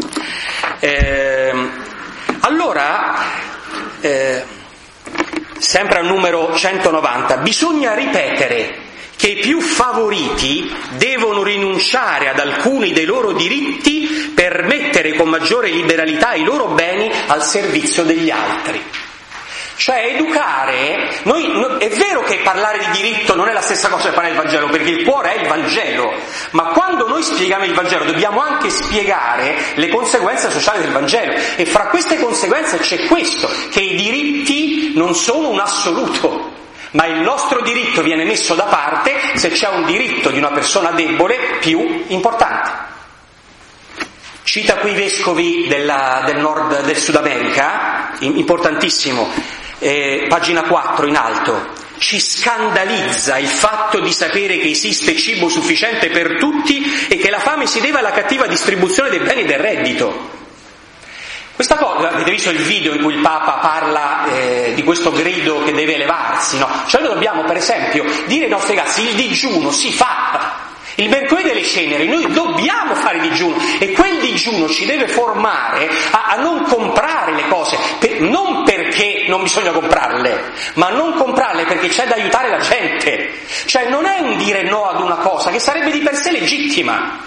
Sempre al numero 190, bisogna ripetere che i più favoriti devono rinunciare ad alcuni dei loro diritti per mettere con maggiore liberalità i loro beni al servizio degli altri. Cioè educare, è vero che parlare di diritto non è la stessa cosa che parlare del Vangelo, perché il cuore è il Vangelo, ma quando noi spieghiamo il Vangelo dobbiamo anche spiegare le conseguenze sociali del Vangelo, e fra queste conseguenze c'è questo, che i diritti non sono un assoluto, ma il nostro diritto viene messo da parte se c'è un diritto di una persona debole più importante. Cita qui i vescovi del Sud America, importantissimo, pagina 4 in alto: ci scandalizza il fatto di sapere che esiste cibo sufficiente per tutti e che la fame si deve alla cattiva distribuzione dei beni e del reddito. Questa cosa, avete visto il video in cui il Papa parla di questo grido che deve elevarsi, no? Cioè noi dobbiamo per esempio dire ai nostri ragazzi: il digiuno si fa. Il mercoledì delle ceneri noi dobbiamo fare digiuno, e quel digiuno ci deve formare a non comprare le cose, non perché non bisogna comprarle, ma non comprarle perché c'è da aiutare la gente. Cioè non è un dire no ad una cosa che sarebbe di per sé legittima,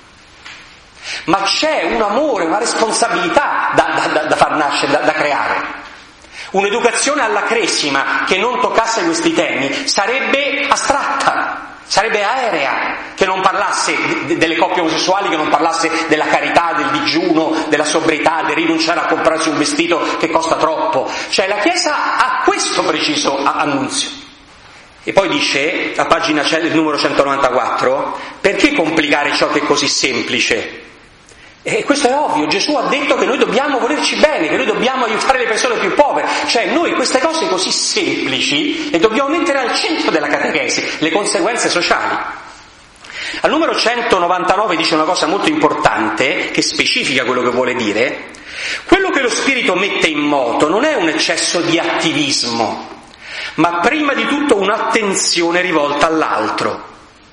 ma c'è un amore, una responsabilità da far nascere, da creare. Un'educazione alla cresima che non toccasse questi temi sarebbe astratta, sarebbe aerea, che non parlasse delle coppie omosessuali, che non parlasse della carità, del digiuno, della sobrietà, del rinunciare a comprarsi un vestito che costa troppo. Cioè la Chiesa ha questo preciso annunzio. E poi dice, a pagina il numero 194, perché complicare ciò che è così semplice? E questo è ovvio, Gesù ha detto che noi dobbiamo volerci bene, che noi dobbiamo aiutare le persone più povere, cioè noi queste cose così semplici le dobbiamo mettere al centro della catechesi, le conseguenze sociali. Al numero 199 dice una cosa molto importante, che specifica quello che vuole dire: quello che lo Spirito mette in moto non è un eccesso di attivismo, ma prima di tutto un'attenzione rivolta all'altro.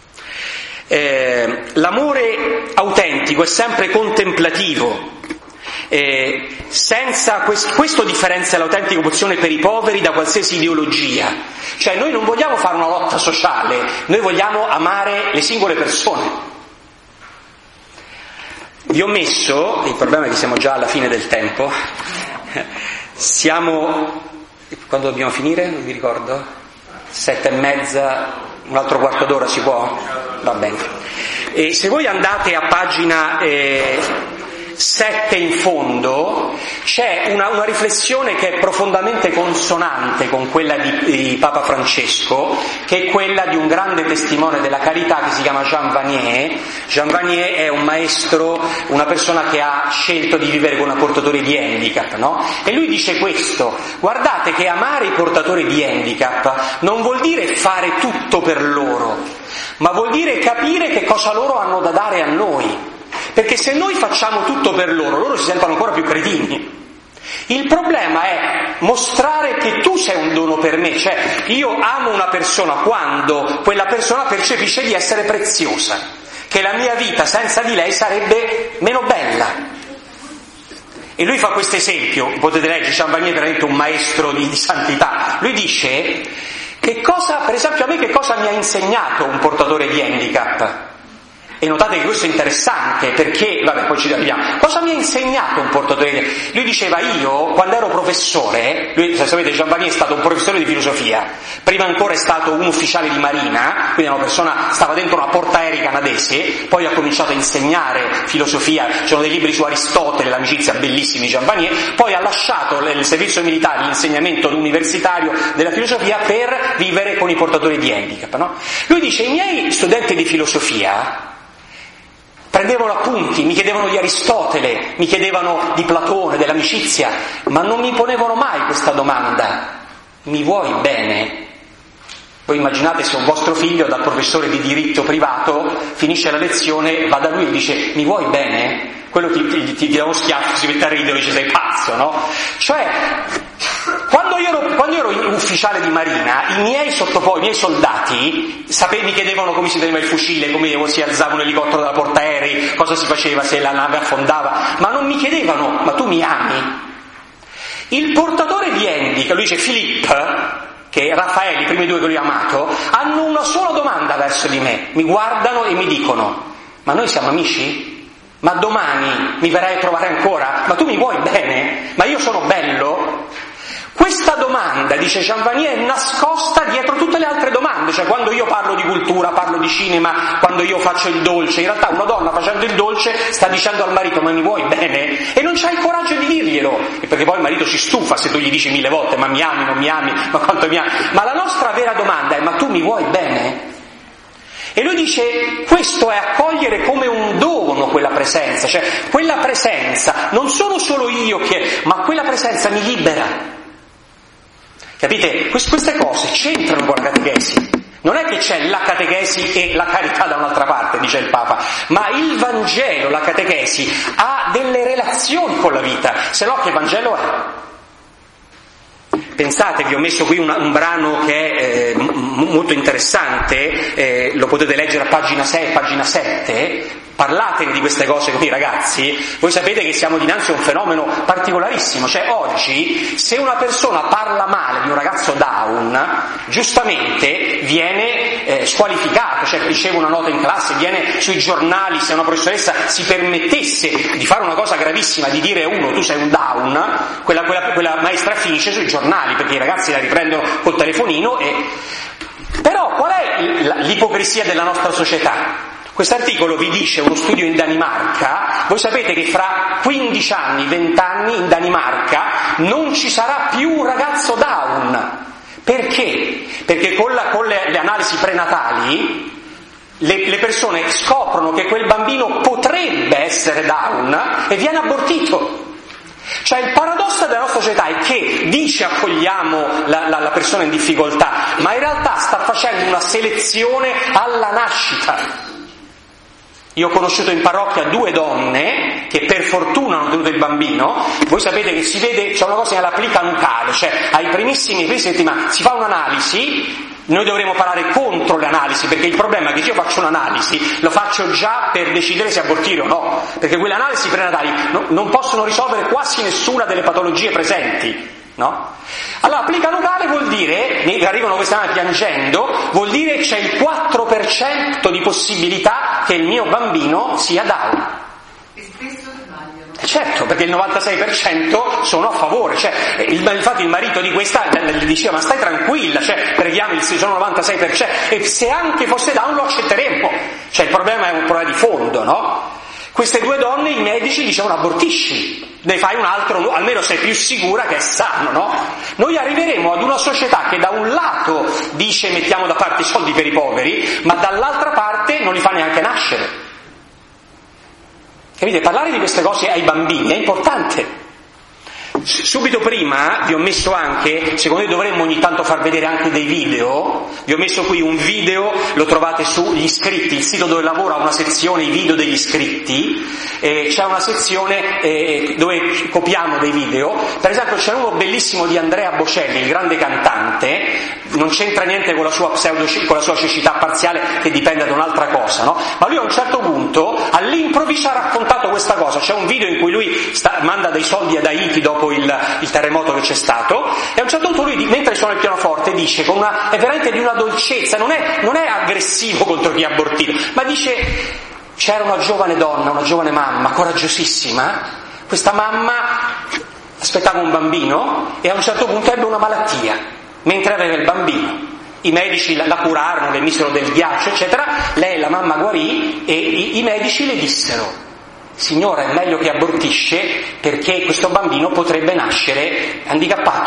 L'amore autentico è sempre contemplativo, senza questo differenzia l'autentico pozione per i poveri da qualsiasi ideologia. Cioè noi non vogliamo fare una lotta sociale, noi vogliamo amare le singole persone. Vi ho messo, il problema è che siamo già alla fine del tempo, quando dobbiamo finire? Non mi ricordo, 7:30, un altro quarto d'ora si può? Va bene. E se voi andate a pagina 7 in fondo c'è una riflessione che è profondamente consonante con quella di Papa Francesco, che è quella di un grande testimone della carità che si chiama Jean Vanier. Jean Vanier è un maestro, una persona che ha scelto di vivere con una portatore di handicap, no? E lui dice questo: guardate che amare i portatori di handicap non vuol dire fare tutto per loro, ma vuol dire capire che cosa loro hanno da dare a noi. Perché se noi facciamo tutto per loro, loro si sentono ancora più cretini. Il problema è mostrare che tu sei un dono per me, cioè io amo una persona quando quella persona percepisce di essere preziosa, che la mia vita senza di lei sarebbe meno bella. E lui fa questo esempio, potete leggere, Champagnat è veramente un maestro di santità. Lui dice, per esempio a me che cosa mi ha insegnato un portatore di handicap? E notate che questo è interessante, perché, poi ci arriviamo. Cosa mi ha insegnato un portatore di handicap? Lui diceva, io, quando ero professore, lui, se sapete, Champagnat è stato un professore di filosofia, prima ancora è stato un ufficiale di marina, quindi una persona, stava dentro una portaerei canadese, poi ha cominciato a insegnare filosofia, ci sono dei libri su Aristotele, l'amicizia, bellissimi Champagnat, poi ha lasciato il servizio militare, l'insegnamento universitario della filosofia per vivere con i portatori di handicap, no? Lui dice, i miei studenti di filosofia prendevano appunti, mi chiedevano di Aristotele, mi chiedevano di Platone, dell'amicizia, ma non mi ponevano mai questa domanda: mi vuoi bene? Voi immaginate se un vostro figlio dal professore di diritto privato finisce la lezione, va da lui e dice mi vuoi bene? Quello ti dà uno schiaffo, si mette a ridere e dice sei pazzo, no? Cioè, quando io ero ufficiale di marina, i miei soldati mi chiedevano come si teneva il fucile, come si alzava un elicottero dalla portaerei, cosa si faceva se la nave affondava, ma non mi chiedevano ma tu mi ami? Il portatore di handicap, lui dice Filippo, che Raffaele, i primi due che lui ha amato, hanno una sola domanda verso di me, mi guardano e mi dicono ma noi siamo amici? Ma domani mi verrai a trovare ancora? Ma tu mi vuoi bene? Ma io sono bello? Questa domanda, dice Champagnat, è nascosta dietro tutte le altre domande, cioè quando io parlo di cultura, parlo di cinema, quando io faccio il dolce, in realtà una donna facendo il dolce sta dicendo al marito ma mi vuoi bene? E non c'ha il coraggio di dirglielo, e perché poi il marito si stufa se tu gli dici 1000 volte ma mi ami, non mi ami, ma quanto mi ami? Ma la nostra vera domanda è ma tu mi vuoi bene? E lui dice, questo è accogliere come un dono quella presenza, cioè quella presenza, non sono solo io ma quella presenza mi libera. Capite? Queste cose c'entrano con la catechesi. Non è che c'è la catechesi e la carità da un'altra parte, dice il Papa, ma il Vangelo, la catechesi, ha delle relazioni con la vita, se no che Vangelo è? Pensate, vi ho messo qui un brano che è molto interessante, lo potete leggere a pagina 6 e pagina 7, parlatene di queste cose con i ragazzi. Voi sapete che siamo dinanzi a un fenomeno particolarissimo, cioè oggi se una persona parla male di un ragazzo Down, giustamente viene squalificato, cioè riceve una nota in classe, viene sui giornali. Se una professoressa si permettesse di fare una cosa gravissima, di dire a uno tu sei un Down, quella maestra finisce sui giornali, perché i ragazzi la riprendono col telefonino. Però qual è l'ipocrisia della nostra società? Quest'articolo vi dice uno studio in Danimarca. Voi sapete che fra 15 anni, 20 anni in Danimarca non ci sarà più un ragazzo Down. Perché? Perché con le analisi prenatali le persone scoprono che quel bambino potrebbe essere Down e viene abortito. Cioè il paradosso della nostra società è che dice accogliamo la persona in difficoltà, ma in realtà sta facendo una selezione alla nascita. Io ho conosciuto in parrocchia 2 donne che per fortuna hanno tenuto il bambino. Voi sapete che si vede, c'è una cosa che è la plica nucale, cioè ai primissimi settimane si fa un'analisi. Noi dovremo parlare contro le analisi, perché il problema è che se io faccio un'analisi lo faccio già per decidere se abortire o no, perché quelle analisi prenatali non possono risolvere quasi nessuna delle patologie presenti, no? Allora plica nucale vuol dire, mi arrivano quest'anno piangendo, vuol dire che c'è il 4% di possibilità che il mio bambino sia Down. E spesso sbagliano. Certo, perché il 96% sono a favore, cioè, infatti il marito di questa gli diceva ma stai tranquilla, cioè preghiamo se sono 96% e se anche fosse Down lo accetteremmo, cioè il problema è un problema di fondo, no? Queste 2 donne, i medici dicevano abortisci, ne fai un altro, almeno sei più sicura che è sano, no? Noi arriveremo ad una società che da un lato dice mettiamo da parte i soldi per i poveri, ma dall'altra parte non li fa neanche nascere. Capite? Parlare di queste cose ai bambini è importante, Subito prima vi ho messo anche, secondo me dovremmo ogni tanto far vedere anche dei video, vi ho messo qui un video, lo trovate sugli iscritti, il sito dove lavoro ha una sezione, i video degli iscritti, c'è una sezione dove copiamo dei video, per esempio c'è uno bellissimo di Andrea Bocelli, il grande cantante, non c'entra niente con la sua con la sua cecità parziale che dipende da un'altra cosa, no? Ma lui a un certo punto all'improvviso ha raccontato questa cosa, c'è un video in cui lui manda dei soldi ad Haiti dopo il terremoto che c'è stato, e a un certo punto lui, mentre suona il pianoforte, dice è veramente di una dolcezza, non è aggressivo contro chi ha abortito, ma dice: c'era una giovane donna, una giovane mamma, coraggiosissima, questa mamma aspettava un bambino e a un certo punto ebbe una malattia mentre aveva il bambino. I medici la curarono, le misero del ghiaccio, eccetera, lei, la mamma, guarì e i medici le dissero: signora, è meglio che abortisce perché questo bambino potrebbe nascere handicappato.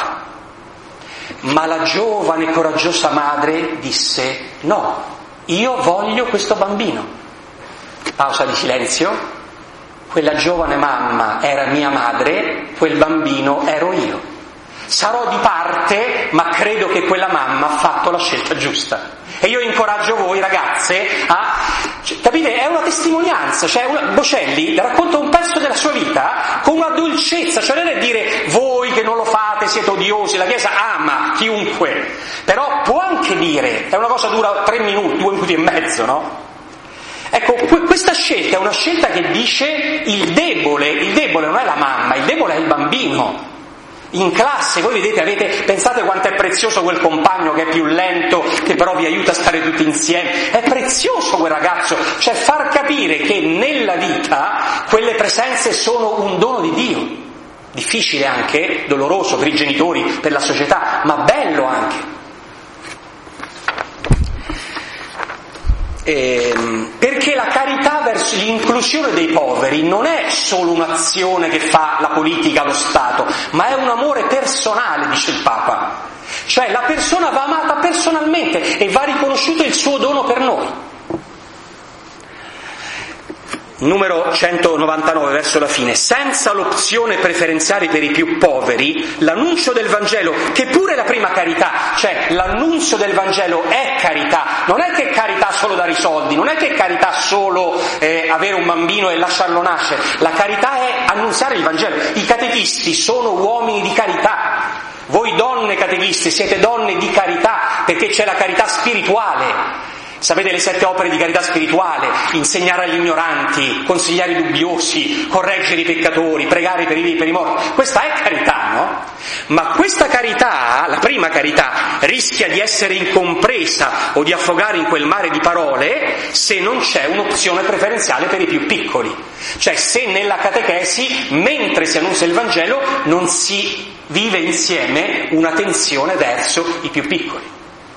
Ma la giovane coraggiosa madre disse: no, io voglio questo bambino. Pausa di silenzio. Quella giovane mamma era mia madre, quel bambino ero io. Sarò di parte, ma credo che quella mamma ha fatto la scelta giusta. E io incoraggio voi ragazze capite, è una testimonianza, Bocelli racconta un pezzo della sua vita con una dolcezza, cioè non è dire: voi che non lo fate siete odiosi, la Chiesa ama chiunque, però può anche dire, è una cosa dura 3 minuti, 2 minuti e mezzo, no? Ecco, questa scelta è una scelta che dice: il debole non è la mamma, il debole è il bambino. In classe voi vedete, pensate quanto è prezioso quel compagno che è più lento, che però vi aiuta a stare tutti insieme, è prezioso quel ragazzo, cioè far capire che nella vita quelle presenze sono un dono di Dio, difficile anche, doloroso per i genitori, per la società, ma bello anche. Perché la carità verso l'inclusione dei poveri non è solo un'azione che fa la politica, lo Stato, ma è un amore personale, dice il Papa. Cioè la persona va amata personalmente e va riconosciuto il suo dono per noi. Numero 199, verso la fine: senza l'opzione preferenziale per i più poveri, l'annuncio del Vangelo, che pure è la prima carità, cioè l'annuncio del Vangelo è carità, non è che è carità solo dare i soldi, non è che è carità solo avere un bambino e lasciarlo nascere, la carità è annunziare il Vangelo. I catechisti sono uomini di carità, voi donne catechiste siete donne di carità, perché c'è la carità spirituale. Sapete le 7 opere di carità spirituale: insegnare agli ignoranti, consigliare i dubbiosi, correggere i peccatori, pregare per i vivi e per i morti. Questa è carità, no? Ma questa carità, la prima carità, rischia di essere incompresa o di affogare in quel mare di parole se non c'è un'opzione preferenziale per i più piccoli. Cioè se nella catechesi, mentre si annuncia il Vangelo, non si vive insieme una tensione verso i più piccoli.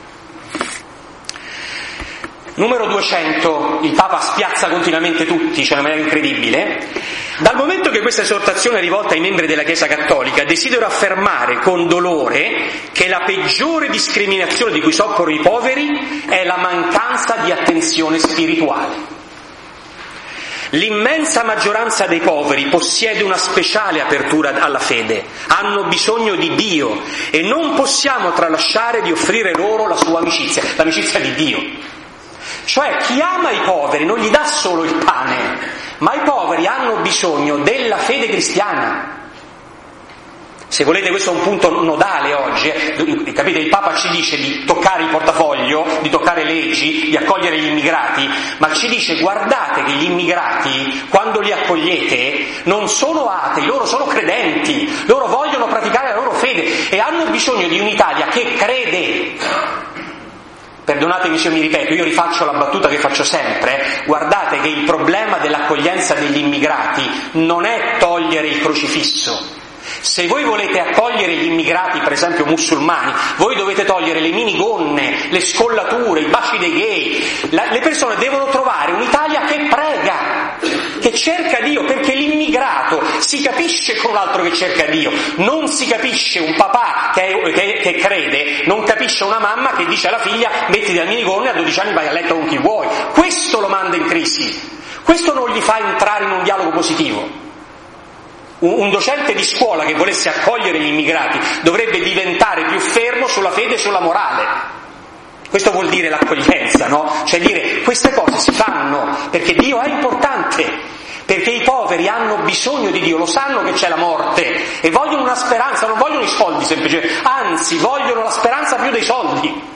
Numero 200, il Papa spiazza continuamente tutti, in una maniera incredibile. Dal momento che questa esortazione è rivolta ai membri della Chiesa Cattolica, desidero affermare con dolore che la peggiore discriminazione di cui soffrono i poveri è la mancanza di attenzione spirituale. L'immensa maggioranza dei poveri possiede una speciale apertura alla fede, hanno bisogno di Dio e non possiamo tralasciare di offrire loro la sua amicizia, l'amicizia di Dio. Cioè chi ama i poveri non gli dà solo il pane, ma i poveri hanno bisogno della fede cristiana. Se volete, questo è un punto nodale oggi, capite? Il Papa ci dice di toccare il portafoglio, di toccare leggi, di accogliere gli immigrati, ma ci dice: guardate che gli immigrati, quando li accogliete, non sono atei, loro sono credenti, loro vogliono praticare la loro fede e hanno bisogno di un'Italia che crede. Perdonatemi se mi ripeto, io rifaccio la battuta che faccio sempre, guardate che il problema dell'accoglienza degli immigrati non è togliere il crocifisso. Se voi volete accogliere gli immigrati, per esempio musulmani, voi dovete togliere le minigonne, le scollature, i baci dei gay. Le persone devono trovare un'Italia che prega, che cerca Dio, perché l'immigrato si capisce con un altro che cerca Dio, non si capisce un papà che crede, non capisce una mamma che dice alla figlia: mettiti la minigonne, a 12 anni vai a letto con chi vuoi. Questo lo manda in crisi, questo non gli fa entrare in un dialogo positivo. Un docente di scuola che volesse accogliere gli immigrati dovrebbe diventare più fermo sulla fede e sulla morale. Questo vuol dire l'accoglienza, no? Cioè dire queste cose si fanno perché Dio è importante, perché i poveri hanno bisogno di Dio, lo sanno che c'è la morte e vogliono una speranza, non vogliono i soldi semplicemente, anzi vogliono la speranza più dei soldi.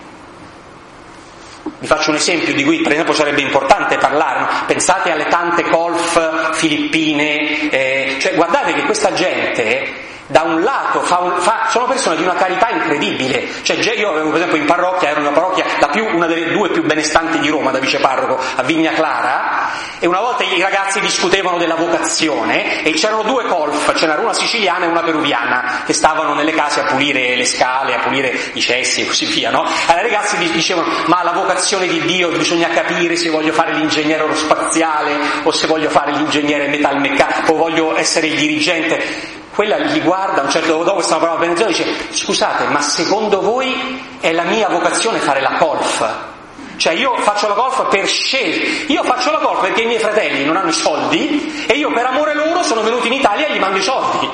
Vi faccio un esempio di cui per esempio sarebbe importante parlare, no? Pensate alle tante colf filippine, cioè guardate che questa gente da un lato sono persone di una carità incredibile, cioè io avevo per esempio in parrocchia, ero in una parrocchia una delle due più benestanti di Roma da viceparroco a Vigna Clara, e una volta i ragazzi discutevano della vocazione e c'erano due colf, ce n'era una siciliana e una peruviana che stavano nelle case a pulire le scale, a pulire i cessi e così via, no? Allora i ragazzi dicevano ma la vocazione di Dio bisogna capire se voglio fare l'ingegnere aerospaziale o se voglio fare l'ingegnere metalmeccanico o voglio essere il dirigente. Quella gli guarda, un certo dopo questa parola benedizione dice scusate, ma secondo voi è la mia vocazione fare la colf? Cioè io faccio la colf per scelta, io faccio la colf perché i miei fratelli non hanno i soldi e io per amore loro sono venuto in Italia e gli mando i soldi.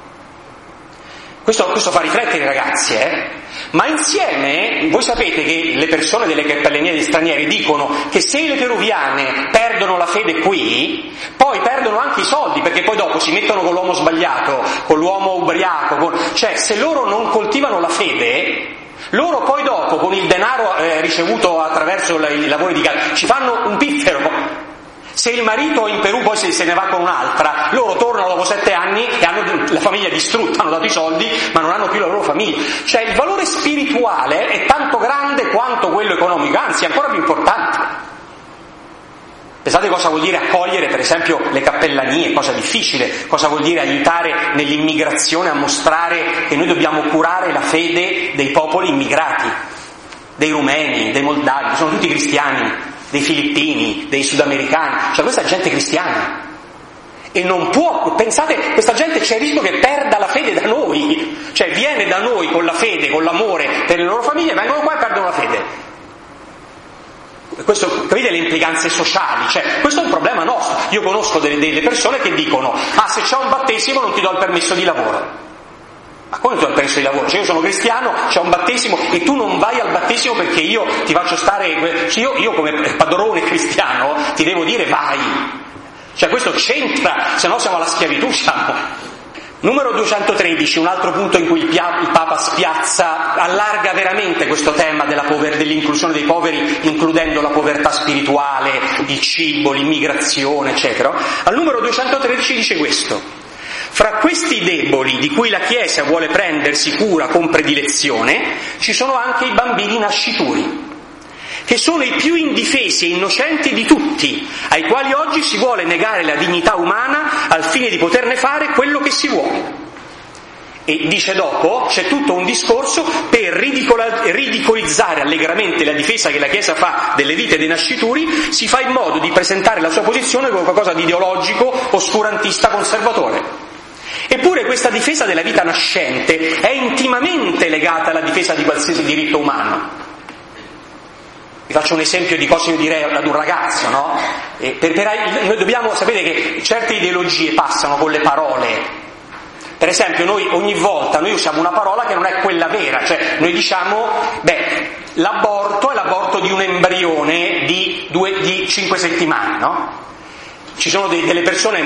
Questo fa riflettere i ragazzi, Ma insieme, voi sapete che le persone delle cappellerie degli stranieri dicono che se le peruviane perdono la fede qui, poi perdono anche i soldi, perché poi dopo si mettono con l'uomo sbagliato, con l'uomo ubriaco, cioè se loro non coltivano la fede, loro poi dopo con il denaro ricevuto attraverso i lavori di casa ci fanno un piffero. Se il marito in Perù poi se ne va con un'altra, loro tornano dopo 7 anni e hanno la famiglia distrutta, hanno dato i soldi ma non hanno più la loro famiglia. Cioè il valore spirituale è tanto grande quanto quello economico, anzi è ancora più importante. Pensate cosa vuol dire accogliere per esempio le cappellanie, cosa difficile, cosa vuol dire aiutare nell'immigrazione a mostrare che noi dobbiamo curare la fede dei popoli immigrati, dei rumeni, dei moldavi, sono tutti cristiani, dei filippini, dei sudamericani, cioè questa è gente cristiana e non può, pensate, questa gente c'è il rischio che perda la fede da noi, cioè viene da noi con la fede, con l'amore per le loro famiglie, vengono qua e perdono la fede. Questo, capite le implicanze sociali, cioè questo è un problema nostro. Io conosco delle persone che dicono se c'è un battesimo non ti do il permesso di lavoro. Ma come tu hai permesso di lavoro? Cioè io sono cristiano, c'è un battesimo e tu non vai al battesimo perché io ti faccio stare, cioè io come padrone cristiano ti devo dire vai. Cioè questo c'entra, se no siamo alla schiavitù, siamo. Numero 213, un altro punto in cui il Papa spiazza, allarga veramente questo tema dell'inclusione dei poveri, includendo la povertà spirituale, il cibo, l'immigrazione, eccetera. Al numero 213 dice questo: fra questi deboli di cui la Chiesa vuole prendersi cura con predilezione, ci sono anche i bambini nascituri, che sono i più indifesi e innocenti di tutti, ai quali oggi si vuole negare la dignità umana al fine di poterne fare quello che si vuole. E dice dopo, c'è tutto un discorso per ridicolizzare allegramente la difesa che la Chiesa fa delle vite dei nascituri, si fa in modo di presentare la sua posizione come qualcosa di ideologico, oscurantista, conservatore. Eppure questa difesa della vita nascente è intimamente legata alla difesa di qualsiasi diritto umano. Vi faccio un esempio di cosa io direi ad un ragazzo, no? Noi dobbiamo sapere che certe ideologie passano con le parole. Per esempio noi ogni volta usiamo una parola che non è quella vera, cioè noi diciamo l'aborto è l'aborto di un embrione di 5 settimane, no? Ci sono delle persone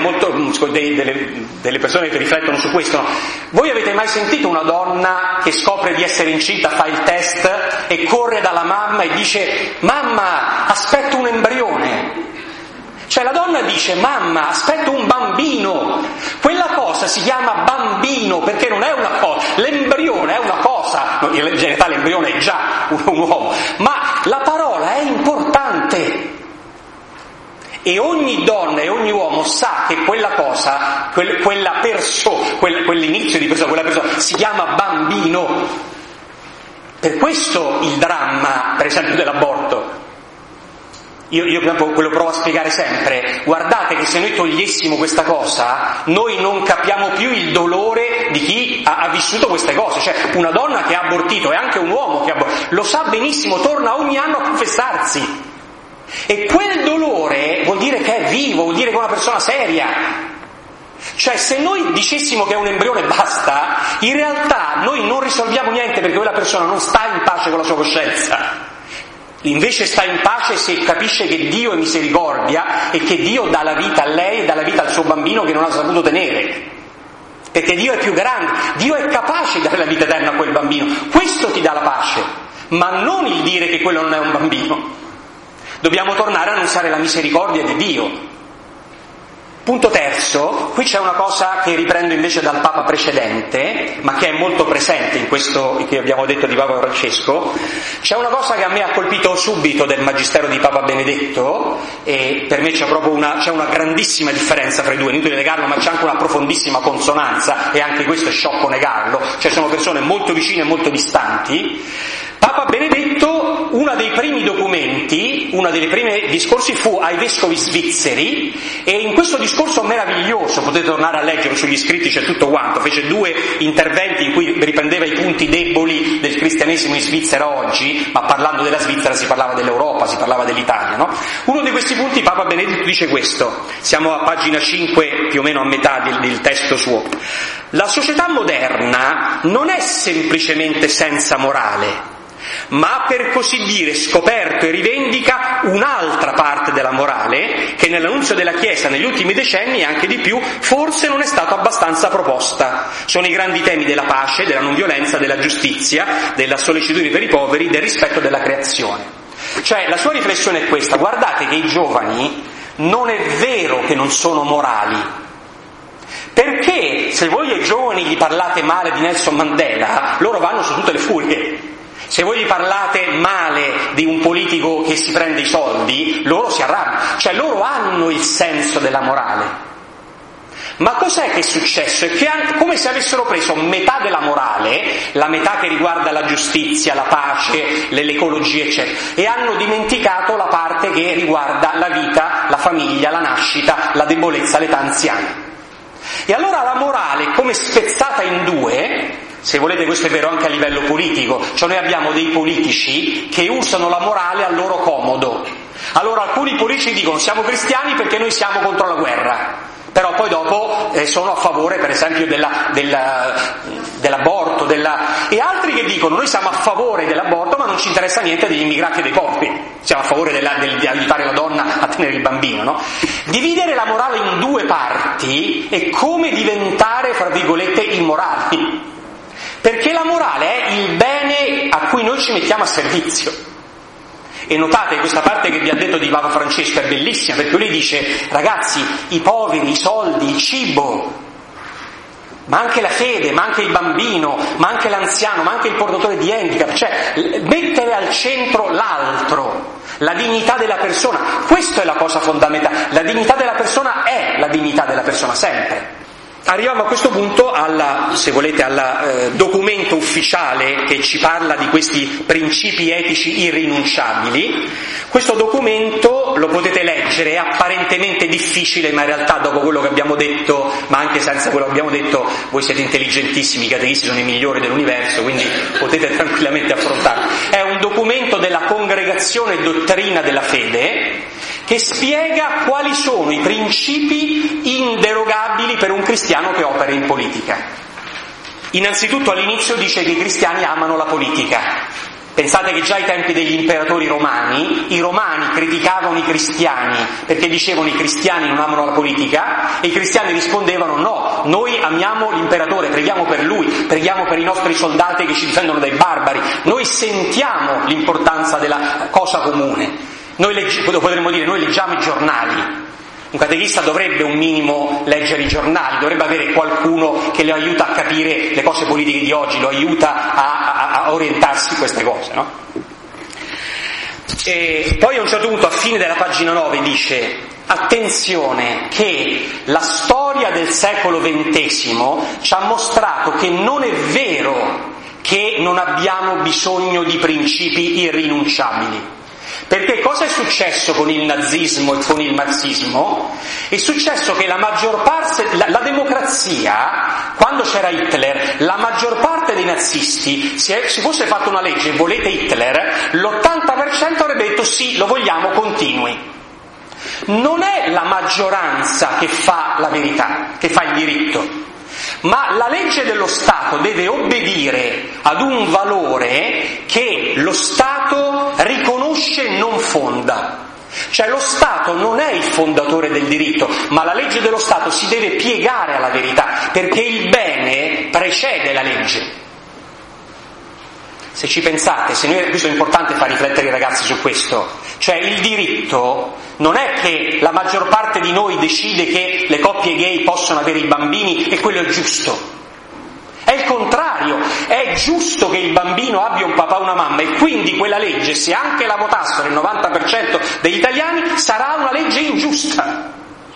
delle persone che riflettono su questo, no? Voi avete mai sentito una donna che scopre di essere incinta, fa il test e corre dalla mamma e dice mamma aspetto un embrione? Cioè la donna dice mamma aspetto un bambino, quella cosa si chiama bambino perché non è una cosa, l'embrione è una cosa, in realtà l'embrione è già un uomo, ma la parola è importante. E ogni donna e ogni uomo sa che quella cosa, quell'inizio di persona, quella persona si chiama bambino. Per questo il dramma, per esempio, dell'aborto. Io quello provo a spiegare sempre. Guardate che se noi togliessimo questa cosa, noi non capiamo più il dolore di chi ha vissuto queste cose. Cioè una donna che ha abortito e anche un uomo che ha abortito, lo sa benissimo, torna ogni anno a confessarsi. E quel dolore vuol dire che è vivo, vuol dire che è una persona seria. Cioè, se noi dicessimo che è un embrione e basta, in realtà noi non risolviamo niente, perché quella persona non sta in pace con la sua coscienza. Invece sta in pace se capisce che Dio è misericordia e che Dio dà la vita a lei e dà la vita al suo bambino che non ha saputo tenere. Perché Dio è più grande, Dio è capace di dare la vita eterna a quel bambino. Questo ti dà la pace, ma non il dire che quello non è un bambino. Dobbiamo tornare a annunziare la misericordia di Dio. Punto terzo, qui c'è una cosa che riprendo invece dal Papa precedente, ma che è molto presente in questo che abbiamo detto di Papa Francesco. C'è una cosa che a me ha colpito subito del Magistero di Papa Benedetto, e per me c'è una grandissima differenza fra i due, inutile negarlo, ma c'è anche una profondissima consonanza, e anche questo è sciocco negarlo, cioè sono persone molto vicine e molto distanti. Papa Benedetto, uno dei primi documenti, uno dei primi discorsi fu ai vescovi svizzeri, e in questo discorso meraviglioso, potete tornare a leggere sugli scritti, c'è tutto quanto, fece 2 interventi in cui riprendeva i punti deboli del cristianesimo in Svizzera oggi, ma parlando della Svizzera si parlava dell'Europa, si parlava dell'Italia, no? Uno di questi punti Papa Benedetto dice questo, siamo a pagina 5 più o meno a metà del testo suo: la società moderna non è semplicemente senza morale, ma per così dire scoperto e rivendica un'altra parte della morale che nell'annunzio della Chiesa negli ultimi decenni e anche di più forse non è stata abbastanza proposta. Sono i grandi temi della pace, della non violenza, della giustizia, della sollecitudine per i poveri, del rispetto della creazione. Cioè la sua riflessione è questa: guardate che i giovani non è vero che non sono morali, perché se voi ai giovani gli parlate male di Nelson Mandela, loro vanno su tutte le furie. Se voi gli parlate male di un politico che si prende i soldi, loro si arrabbiano, cioè loro hanno il senso della morale. Ma cos'è che è successo? È che come se avessero preso metà della morale, la metà che riguarda la giustizia, la pace, l'ecologia, eccetera, e hanno dimenticato la parte che riguarda la vita, la famiglia, la nascita, la debolezza, l'età anziana. E allora la morale, come spezzata in due, se volete questo è vero anche a livello politico, cioè noi abbiamo dei politici che usano la morale a loro comodo. Allora alcuni politici dicono siamo cristiani perché noi siamo contro la guerra, però poi dopo sono a favore per esempio dell'aborto, e altri che dicono noi siamo a favore dell'aborto ma non ci interessa niente degli immigrati e dei poveri, siamo a favore di aiutare la donna a tenere il bambino, no? Dividere la morale in due parti è come diventare, fra virgolette, immorali. Perché la morale è il bene a cui noi ci mettiamo a servizio. E notate questa parte che vi ha detto di Papa Francesco è bellissima, perché lui dice ragazzi, i poveri, i soldi, il cibo, ma anche la fede, ma anche il bambino, ma anche l'anziano, ma anche il portatore di handicap, cioè mettere al centro l'altro, la dignità della persona, questa è la cosa fondamentale, la dignità della persona è la dignità della persona sempre. Arriviamo a questo punto se volete, al documento ufficiale che ci parla di questi principi etici irrinunciabili. Questo documento lo potete leggere, è apparentemente difficile, ma in realtà dopo quello che abbiamo detto, ma anche senza quello che abbiamo detto, voi siete intelligentissimi, i catechisti sono i migliori dell'universo, quindi potete tranquillamente affrontarlo. È un documento della Congregazione e Dottrina della Fede, che spiega quali sono i principi inderogabili per un cristiano che opera in politica. Innanzitutto all'inizio dice che i cristiani amano la politica. Pensate che già ai tempi degli imperatori romani, i romani criticavano i cristiani perché dicevano i cristiani non amano la politica, e i cristiani rispondevano no, noi amiamo l'imperatore, preghiamo per lui, preghiamo per i nostri soldati che ci difendono dai barbari, noi sentiamo l'importanza della cosa comune. Potremmo dire, noi leggiamo i giornali. Un catechista dovrebbe un minimo leggere i giornali, dovrebbe avere qualcuno che lo aiuta a capire le cose politiche di oggi, lo aiuta a orientarsi in queste cose, no? E poi a un certo punto, a fine della pagina 9, dice attenzione che la storia del secolo XX ci ha mostrato che non è vero che non abbiamo bisogno di principi irrinunciabili. Perché cosa è successo con il nazismo e con il marxismo? È successo che la maggior parte, la democrazia, quando c'era Hitler, la maggior parte dei nazisti, se si fosse fatta una legge, volete Hitler, l'80% avrebbe detto sì, lo vogliamo, continui. Non è la maggioranza che fa la verità, che fa il diritto, ma la legge dello Stato deve obbedire ad un valore che lo Stato riconosce e non fonda. Cioè lo Stato non è il fondatore del diritto, ma la legge dello Stato si deve piegare alla verità, perché il bene precede la legge. Se ci pensate, questo è importante far riflettere i ragazzi su questo, cioè il diritto non è che la maggior parte di noi decide che le coppie gay possono avere i bambini e quello è giusto. È il contrario, è giusto che il bambino abbia un papà e una mamma, e quindi quella legge, se anche la votassero il 90% degli italiani, sarà una legge ingiusta.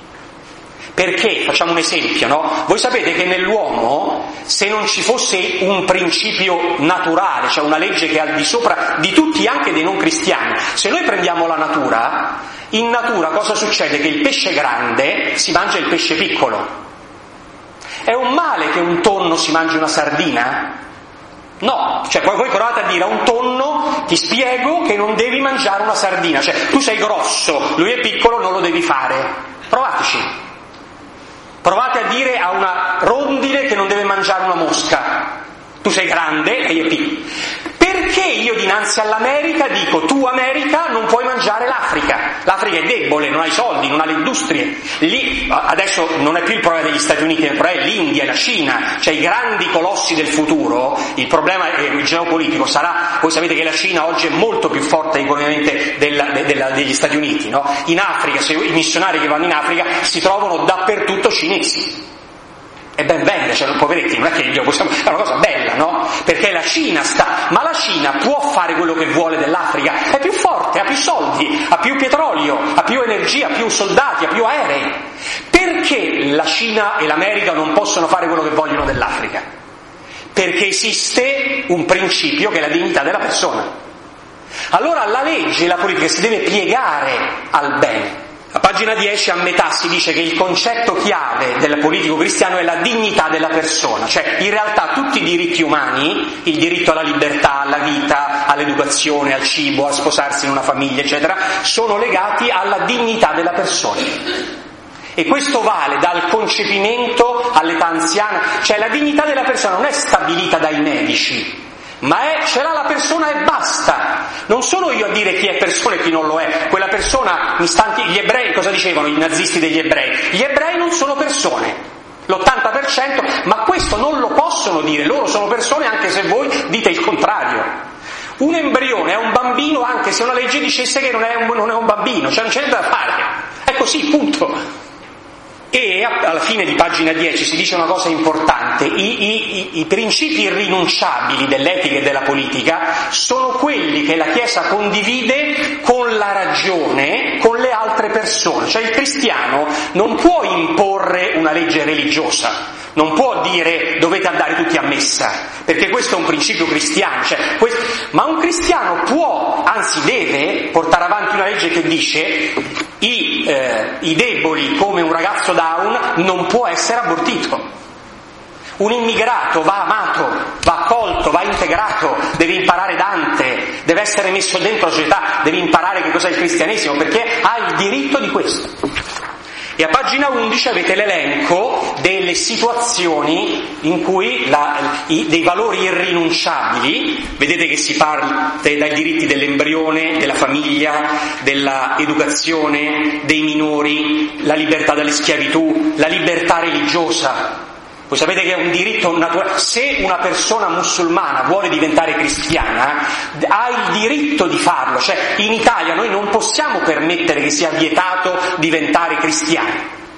Perché? Facciamo un esempio, no? Voi sapete che nell'uomo, se non ci fosse un principio naturale, cioè una legge che è al di sopra di tutti, anche dei non cristiani, se noi prendiamo la natura, in natura cosa succede? Che il pesce grande si mangia il pesce piccolo. È un male che un tonno si mangi una sardina? No, cioè voi provate a dire a un tonno, ti spiego che non devi mangiare una sardina, cioè tu sei grosso, lui è piccolo, non lo devi fare. Provateci. Provate a dire a una rondine che non deve mangiare una mosca, tu sei grande e io piccolo. Perché io dinanzi all'America dico, tu America non puoi mangiare l'Africa è debole, non ha i soldi, non ha le industrie. Lì adesso non è più il problema degli Stati Uniti, il problema è l'India e la Cina, cioè i grandi colossi del futuro. Il problema geopolitico sarà, voi sapete che la Cina oggi è molto più forte economicamente degli Stati Uniti, no? In Africa, se i missionari che vanno in Africa si trovano dappertutto cinesi. E ben venga, cioè poveretti, non è che possiamo, è una cosa bella, no? Perché la Cina ma la Cina può fare quello che vuole dell'Africa, è più forte, ha più soldi, ha più petrolio, ha più energia, ha più soldati, ha più aerei. Perché la Cina e l'America non possono fare quello che vogliono dell'Africa? Perché esiste un principio che è la dignità della persona. Allora la legge e la politica si deve piegare al bene. A pagina 10 a metà si dice che il concetto chiave del politico cristiano è la dignità della persona, cioè in realtà tutti i diritti umani, il diritto alla libertà, alla vita, all'educazione, al cibo, a sposarsi in una famiglia, eccetera, sono legati alla dignità della persona. E questo vale dal concepimento all'età anziana, cioè la dignità della persona non è stabilita dai medici, ma ce l'ha la persona e basta. Non sono io a dire chi è persona e chi non lo è. Quella persona, gli ebrei, cosa dicevano i nazisti degli ebrei? Gli ebrei non sono persone, l'80%, ma questo non lo possono dire, loro sono persone anche se voi dite il contrario. Un embrione è un bambino anche se una legge dicesse che non è un bambino, cioè non c'è niente da fare. È così, punto. E alla fine di pagina 10 si dice una cosa importante: i principi irrinunciabili dell'etica e della politica sono quelli che la Chiesa condivide con la ragione, con le altre persone. Cioè il cristiano non può imporre una legge religiosa, non può dire dovete andare tutti a messa, perché questo è un principio cristiano, ma un cristiano può, anzi deve, portare avanti una legge che dice i deboli, come un ragazzo Down, non può essere abortito. Un immigrato va amato, va accolto, va integrato, deve imparare Dante, deve essere messo dentro la società, deve imparare che cos'è il cristianesimo, perché ha il diritto di questo. E a pagina 11 avete l'elenco delle situazioni in cui dei valori irrinunciabili, vedete che si parla dai diritti dell'embrione, della famiglia, dell'educazione, dei minori, la libertà dalle schiavitù, la libertà religiosa. Voi sapete che è un diritto naturale. Se una persona musulmana vuole diventare cristiana, ha il diritto di farlo. Cioè, in Italia noi non possiamo permettere che sia vietato diventare cristiani.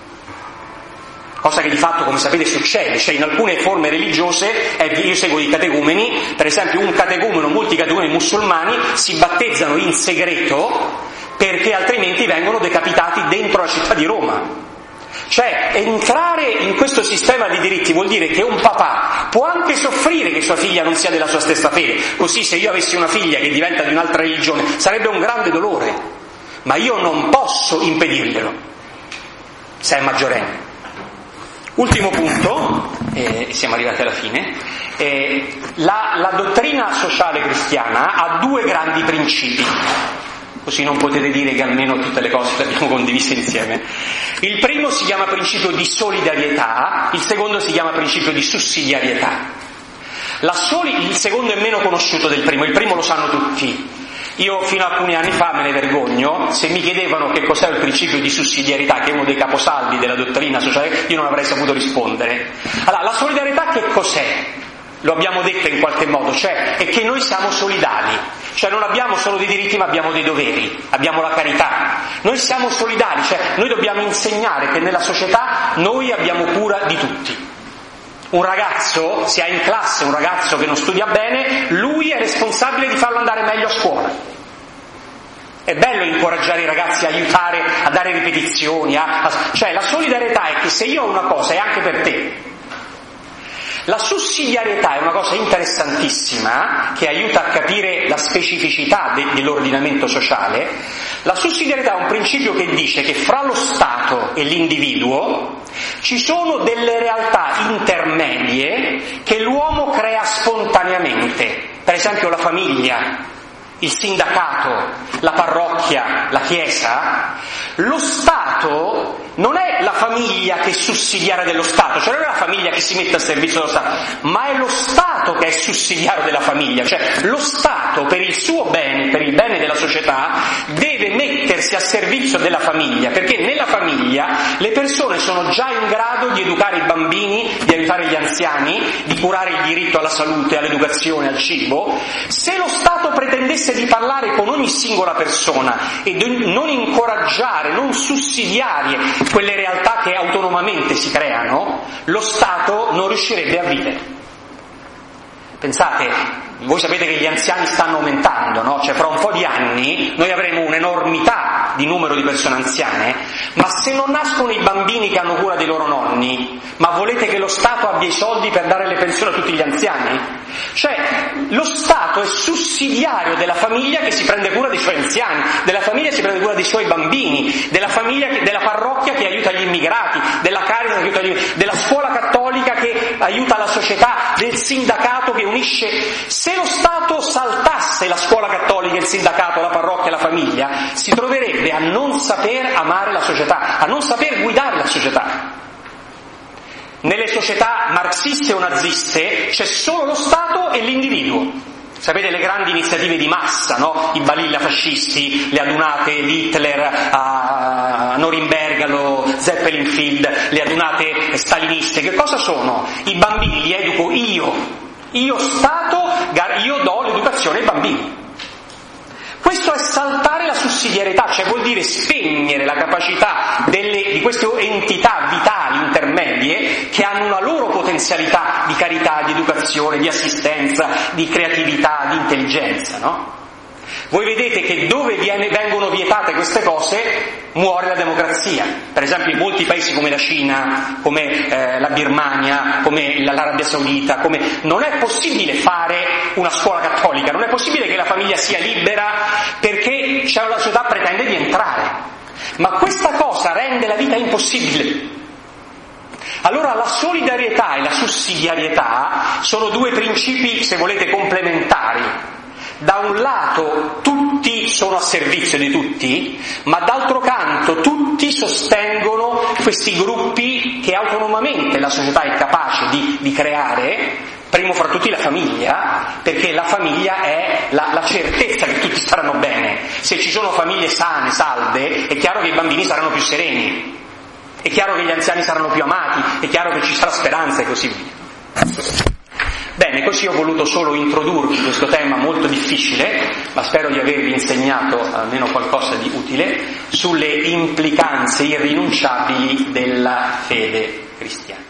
Cosa che di fatto, come sapete, succede. Cioè, in alcune forme religiose, io seguo i catecumeni, per esempio molti catecumeni musulmani si battezzano in segreto perché altrimenti vengono decapitati dentro la città di Roma. Cioè, entrare in questo sistema di diritti vuol dire che un papà può anche soffrire che sua figlia non sia della sua stessa fede. Così, se io avessi una figlia che diventa di un'altra religione, sarebbe un grande dolore, ma io non posso impedirglielo se è maggiorenne. Ultimo punto, siamo arrivati alla fine. La dottrina sociale cristiana ha due grandi principi. così non potete dire che almeno tutte le cose le abbiamo condivise insieme. Il primo si chiama principio di solidarietà, il secondo si chiama principio di sussidiarietà. Il secondo è meno conosciuto del primo, il primo lo sanno tutti. Io fino a alcuni anni fa me ne vergogno, se mi chiedevano che cos'è il principio di sussidiarietà, che è uno dei caposaldi della dottrina sociale, io non avrei saputo rispondere. Allora, la solidarietà che cos'è? Lo abbiamo detto in qualche modo, cioè è che noi siamo solidali, cioè non abbiamo solo dei diritti ma abbiamo dei doveri, abbiamo la carità. Noi siamo solidali, cioè noi dobbiamo insegnare che nella società noi abbiamo cura di tutti. Un ragazzo, se ha in classe un ragazzo che non studia bene, lui è responsabile di farlo andare meglio a scuola. È bello incoraggiare i ragazzi a aiutare, a dare ripetizioni, cioè la solidarietà è che se io ho una cosa è anche per te. La sussidiarietà è una cosa interessantissima che aiuta a capire la specificità dell'ordinamento sociale. La sussidiarietà è un principio che dice che fra lo Stato e l'individuo ci sono delle realtà intermedie che l'uomo crea spontaneamente, per esempio la famiglia, il sindacato, la parrocchia, la chiesa. Lo Stato non è la famiglia che è sussidiaria dello Stato, cioè non è la famiglia che si mette a servizio dello Stato, ma è lo Stato che è sussidiario della famiglia, cioè lo Stato per il suo bene, per il bene della società, deve mettersi a servizio della famiglia, perché nella famiglia le persone sono già in grado di educare i bambini, di aiutare gli anziani, di curare il diritto alla salute, all'educazione, al cibo. Se lo Stato pretendesse di parlare con ogni singola persona e di non incoraggiare, non sussidiare quelle realtà che autonomamente si creano, lo Stato non riuscirebbe a vivere. Pensate, voi sapete che gli anziani stanno aumentando, no? Cioè fra un po' di anni noi avremo un'enormità di numero di persone anziane, ma se non nascono i bambini che hanno cura dei loro nonni, ma volete che lo Stato abbia i soldi per dare le pensioni a tutti gli anziani? Cioè lo Stato è sussidiario della famiglia che si prende cura dei suoi anziani, della famiglia che si prende cura dei suoi bambini, della famiglia della parrocchia che aiuta gli immigrati, della Caritas che aiuta della scuola cattolica che aiuta la società, del sindacato che unisce. Se lo Stato saltasse la scuola cattolica, il sindacato, la parrocchia, la famiglia, si troverebbe a non saper amare la società, a non saper guidare la società. Nelle società marxiste o naziste c'è solo lo Stato e l'individuo. Sapete le grandi iniziative di massa, no? I balilla fascisti, le adunate di Hitler a Norimberga, allo Zeppelin Field, le adunate staliniste. Che cosa sono? I bambini li educo io Stato, io do l'educazione ai bambini. Questo è saltare la sussidiarietà, cioè vuol dire spegnere la capacità di queste entità vitali intermedie che hanno una loro potenzialità di carità, di educazione, di assistenza, di creatività, di intelligenza, no? Voi vedete che dove vengono vietate queste cose muore la democrazia. Per esempio in molti paesi come la Cina, come la Birmania, come l'Arabia Saudita, non è possibile fare una scuola cattolica, non è possibile che la famiglia sia libera perché la società pretende di entrare. Ma questa cosa rende la vita impossibile. Allora la solidarietà e la sussidiarietà sono due principi, se volete, complementari. Da un lato tutti sono a servizio di tutti, ma d'altro canto tutti sostengono questi gruppi che autonomamente la società è capace di creare, primo fra tutti la famiglia, perché la famiglia è la certezza che tutti staranno bene. Se ci sono famiglie sane, salde, è chiaro che i bambini saranno più sereni, è chiaro che gli anziani saranno più amati, è chiaro che ci sarà speranza e così via. Bene, così ho voluto solo introdurvi questo tema molto difficile, ma spero di avervi insegnato almeno qualcosa di utile sulle implicanze irrinunciabili della fede cristiana.